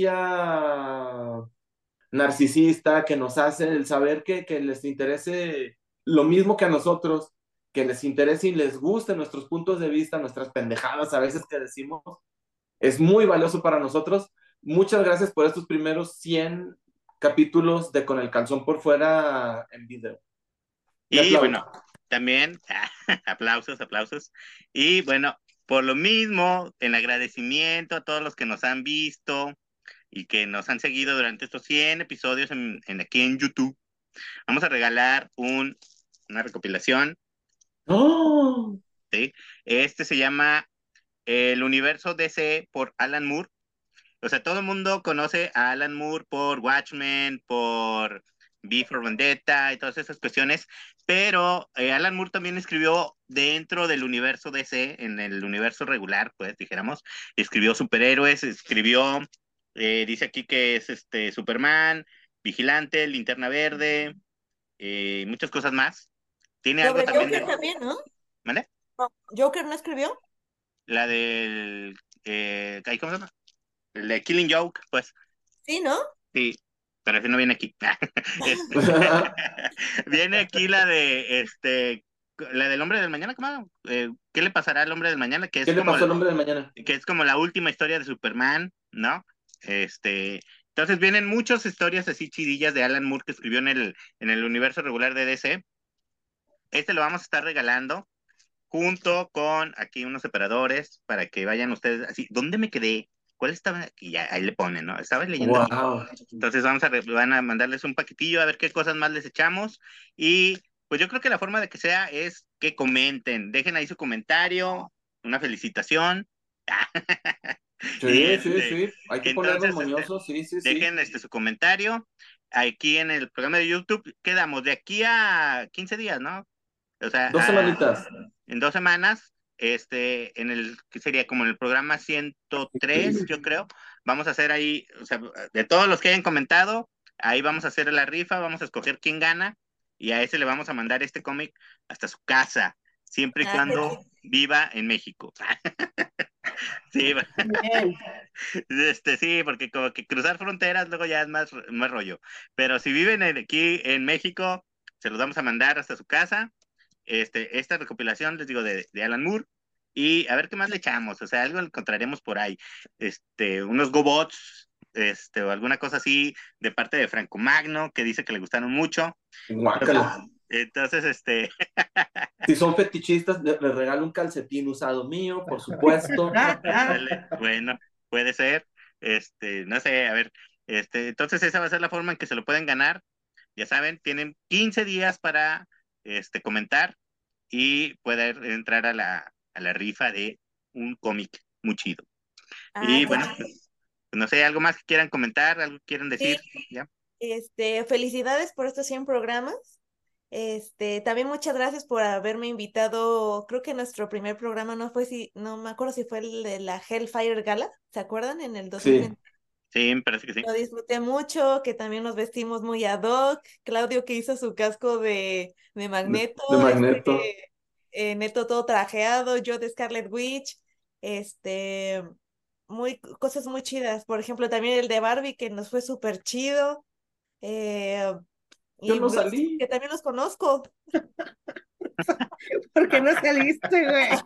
Speaker 2: caricia narcisista que nos hace el saber que les interese lo mismo que a nosotros, que les interese y les guste nuestros puntos de vista, nuestras pendejadas a veces que decimos, es muy valioso para nosotros. Muchas gracias por estos primeros 100 capítulos de Con el calzón por fuera en video. Me
Speaker 3: Y
Speaker 2: aplaudo.
Speaker 3: bueno, también, aplausos, aplausos. Y bueno, por lo mismo, en agradecimiento a todos los que nos han visto y que nos han seguido durante estos 100 episodios aquí en YouTube, vamos a regalar una recopilación,
Speaker 2: ¡Oh!
Speaker 3: ¿sí? Este se llama El Universo DC por Alan Moore. O sea, todo el mundo conoce a Alan Moore por Watchmen, por V for Vendetta y todas esas cuestiones, pero Alan Moore también escribió dentro del universo DC, en el universo regular, pues dijéramos, escribió superhéroes, dice aquí que es Superman, Vigilante, Linterna Verde, muchas cosas más. Tiene algo
Speaker 5: Sobre
Speaker 3: también
Speaker 5: Joker
Speaker 3: de...
Speaker 5: también, ¿no?
Speaker 3: ¿Vale?
Speaker 5: No, ¿Joker no escribió?
Speaker 3: La del... ¿cómo se llama? El de Killing Joke, pues.
Speaker 5: Sí, ¿no?
Speaker 3: Sí, pero ese no viene aquí. Este, viene aquí la del hombre del mañana, ¿cómo? ¿Qué le pasará al hombre del mañana?
Speaker 2: ¿Qué le pasó al hombre del mañana?
Speaker 3: Que es como la última historia de Superman, ¿no? Entonces vienen muchas historias así chidillas de Alan Moore que escribió en el universo regular de DC. Lo vamos a estar regalando junto con aquí unos separadores para que vayan ustedes así. ¿Dónde me quedé? ¿Cuál estaba? Y ya ahí le ponen, ¿no? Estabas leyendo aquí.
Speaker 2: Wow.
Speaker 3: Entonces van a mandarles un paquetillo a ver qué cosas más les echamos. Y pues yo creo que la forma de que sea es que comenten, dejen ahí su comentario, una felicitación. Y
Speaker 2: Sí, sí, sí. Hay que ponernos
Speaker 3: entonces
Speaker 2: moñosos, sí, sí, sí.
Speaker 3: dejen su comentario. Aquí en el programa de YouTube quedamos de aquí a 15 días, ¿no? O sea,
Speaker 2: 2 semanitas.
Speaker 3: en 2 semanas, que sería como en el programa 103, yo creo, vamos a hacer ahí, o sea, de todos los que hayan comentado, ahí vamos a hacer la rifa, vamos a escoger quién gana, y a ese le vamos a mandar este cómic hasta su casa, siempre y
Speaker 5: Ah,
Speaker 3: cuando viva en México. Sí,
Speaker 4: Bien.
Speaker 3: sí, porque como que cruzar fronteras luego ya es más rollo. Pero si viven aquí en México, se los vamos a mandar hasta su casa. Esta recopilación, les digo, de Alan Moore. Y a ver qué más le echamos. O sea, algo encontraremos por ahí. Unos GoBots, o alguna cosa así de parte de Franco Magno, que dice que le gustaron mucho.
Speaker 2: Guácala.
Speaker 3: Entonces,
Speaker 2: Si son fetichistas, les regalo un calcetín usado mío, por supuesto.
Speaker 3: ándale, bueno, puede ser. No sé, a ver. Entonces esa va a ser la forma en que se lo pueden ganar. Ya saben, tienen 15 días para comentar y poder entrar a la rifa de un cómic muy chido.
Speaker 5: ah,
Speaker 3: Y
Speaker 5: qué
Speaker 3: bueno,
Speaker 5: chido.
Speaker 3: pues, no sé, algo más que quieran comentar, algo que quieran decir,
Speaker 5: Sí,
Speaker 3: ¿ya?
Speaker 5: felicidades por estos 100 programas. También muchas gracias por haberme invitado. Creo que nuestro primer programa no me acuerdo si fue el de la Hellfire Gala, ¿se acuerdan? En el
Speaker 2: Sí,
Speaker 5: 2020.
Speaker 3: Sí, me parece que sí.
Speaker 5: Lo disfruté mucho, que también nos vestimos muy ad hoc. Claudio que hizo su casco de Magneto,
Speaker 2: de Magneto.
Speaker 5: Neto todo trajeado, yo de Scarlet Witch, este, cosas muy chidas. Por ejemplo, también el de Barbie que nos fue súper chido. eh,
Speaker 2: Yo
Speaker 5: y
Speaker 2: no
Speaker 5: gracias,
Speaker 2: salí.
Speaker 5: que también los conozco.
Speaker 4: ¿Por qué no saliste, güey?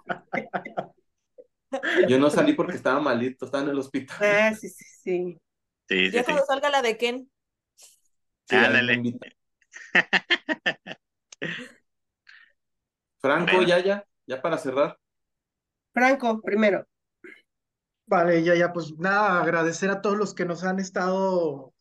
Speaker 2: Yo no salí porque estaba malito, estaba en el hospital.
Speaker 4: Ah, sí, sí, sí.
Speaker 3: Sí, sí,
Speaker 5: Ya
Speaker 3: sí.
Speaker 5: cuando salga la de Ken.
Speaker 2: Sí, ahí me
Speaker 3: Ándale.
Speaker 2: invita. Franco,
Speaker 3: Bueno,
Speaker 2: ya para cerrar.
Speaker 4: Franco, primero.
Speaker 6: Vale, ya, pues nada, agradecer a todos los que nos han estado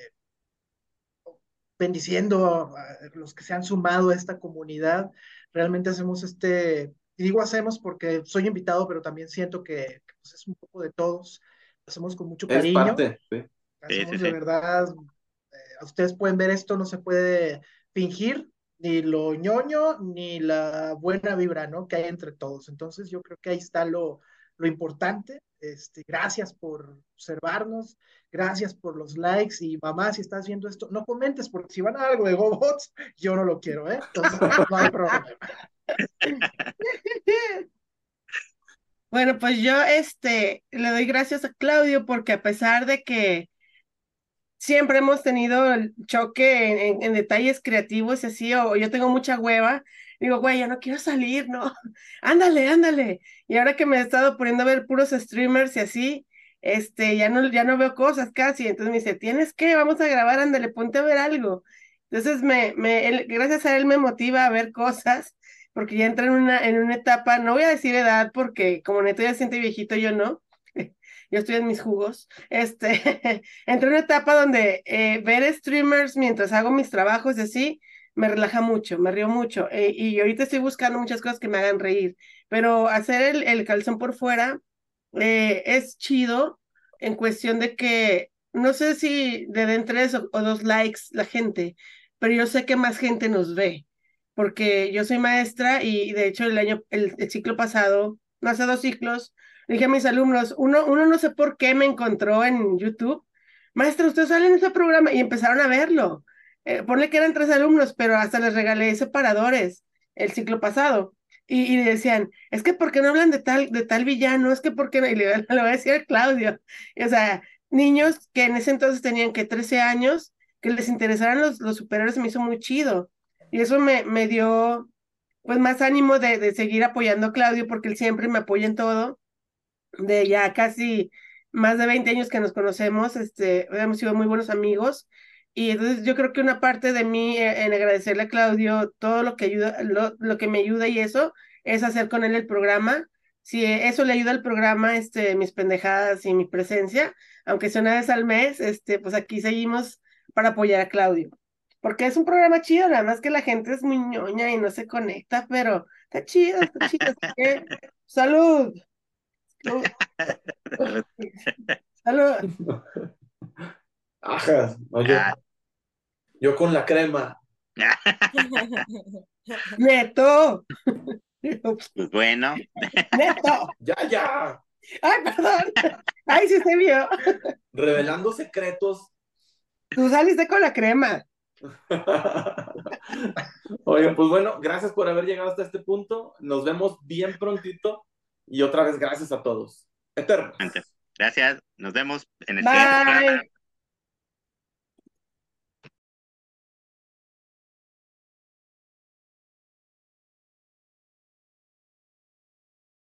Speaker 6: bendiciendo, a los que se han sumado a esta comunidad. Realmente hacemos y digo hacemos porque soy invitado, pero también siento que, pues, es un poco de todos. Lo hacemos con mucho
Speaker 2: Eres
Speaker 6: cariño,
Speaker 2: parte. Sí.
Speaker 3: sí, sí,
Speaker 6: hacemos de
Speaker 3: sí.
Speaker 6: verdad, ustedes pueden ver esto, no se puede fingir ni lo ñoño ni la buena vibra, ¿no? Que hay entre todos. Entonces yo creo que ahí está lo importante. Gracias por observarnos, gracias por los likes y mamá, si estás viendo esto, no comentes porque si van a dar algo de GoBots, yo no lo quiero, ¿eh? Entonces no hay problema.
Speaker 4: Bueno, pues yo le doy gracias a Claudio porque a pesar de que siempre hemos tenido el choque en detalles creativos y así, o yo tengo mucha hueva, digo, güey, ya no quiero salir, ¿no? Ándale, ándale. Y ahora que me he estado poniendo a ver puros streamers y así, ya no veo cosas casi. Entonces me dice, ¿tienes que? Vamos a grabar, ándale, ponte a ver algo. Entonces gracias a él me motiva a ver cosas, porque ya entra en una etapa, no voy a decir edad, porque como Neto ya se siente viejito, yo no. Yo estoy en mis jugos. Entré en una etapa donde ver streamers mientras hago mis trabajos y así me relaja mucho, me río mucho. Y ahorita estoy buscando muchas cosas que me hagan reír, pero hacer el calzón por fuera es chido en cuestión de que no sé si le den 3 o 2 likes la gente, pero yo sé que más gente nos ve, porque yo soy maestra y de hecho el ciclo pasado, no hace 2 ciclos, le dije a mis alumnos, uno no sé por qué me encontró en YouTube, maestra, usted sale en ese programa y empezaron a verlo. Ponle que eran 3 alumnos, pero hasta les regalé separadores el ciclo pasado. Y decían, es que ¿por qué no hablan de tal villano? Es que ¿por qué no? Y le voy a decir a Claudio. O sea, niños que en ese entonces tenían que 13 años, que les interesaran los superhéroes, se me hizo muy chido. Y eso me dio pues más ánimo de seguir apoyando a Claudio, porque él siempre me apoya en todo de ya casi más de 20 años que nos conocemos, hemos sido muy buenos amigos. Y entonces yo creo que una parte de mí en agradecerle a Claudio todo lo que ayuda, lo que me ayuda y eso, es hacer con él el programa. Si eso le ayuda al programa, mis pendejadas y mi presencia, aunque sea una vez al mes, pues aquí seguimos para apoyar a Claudio. Porque es un programa chido, nada más que la gente es muy ñoña y no se conecta, pero está chido, está chido. Así que, salud. Salud. Salud.
Speaker 2: Ajá, no,
Speaker 3: Ah,
Speaker 2: yo con la crema.
Speaker 4: Neto.
Speaker 3: pues bueno,
Speaker 4: Neto.
Speaker 2: Ya.
Speaker 4: Ay, perdón. Ay, sí se vio.
Speaker 2: Revelando secretos.
Speaker 4: Tú saliste con la crema.
Speaker 2: Oigan, pues bueno, gracias por haber llegado hasta este punto. Nos vemos bien prontito. Y otra vez, gracias a todos. Eternos.
Speaker 3: Gracias, nos vemos en el siguiente programa.
Speaker 4: Bye.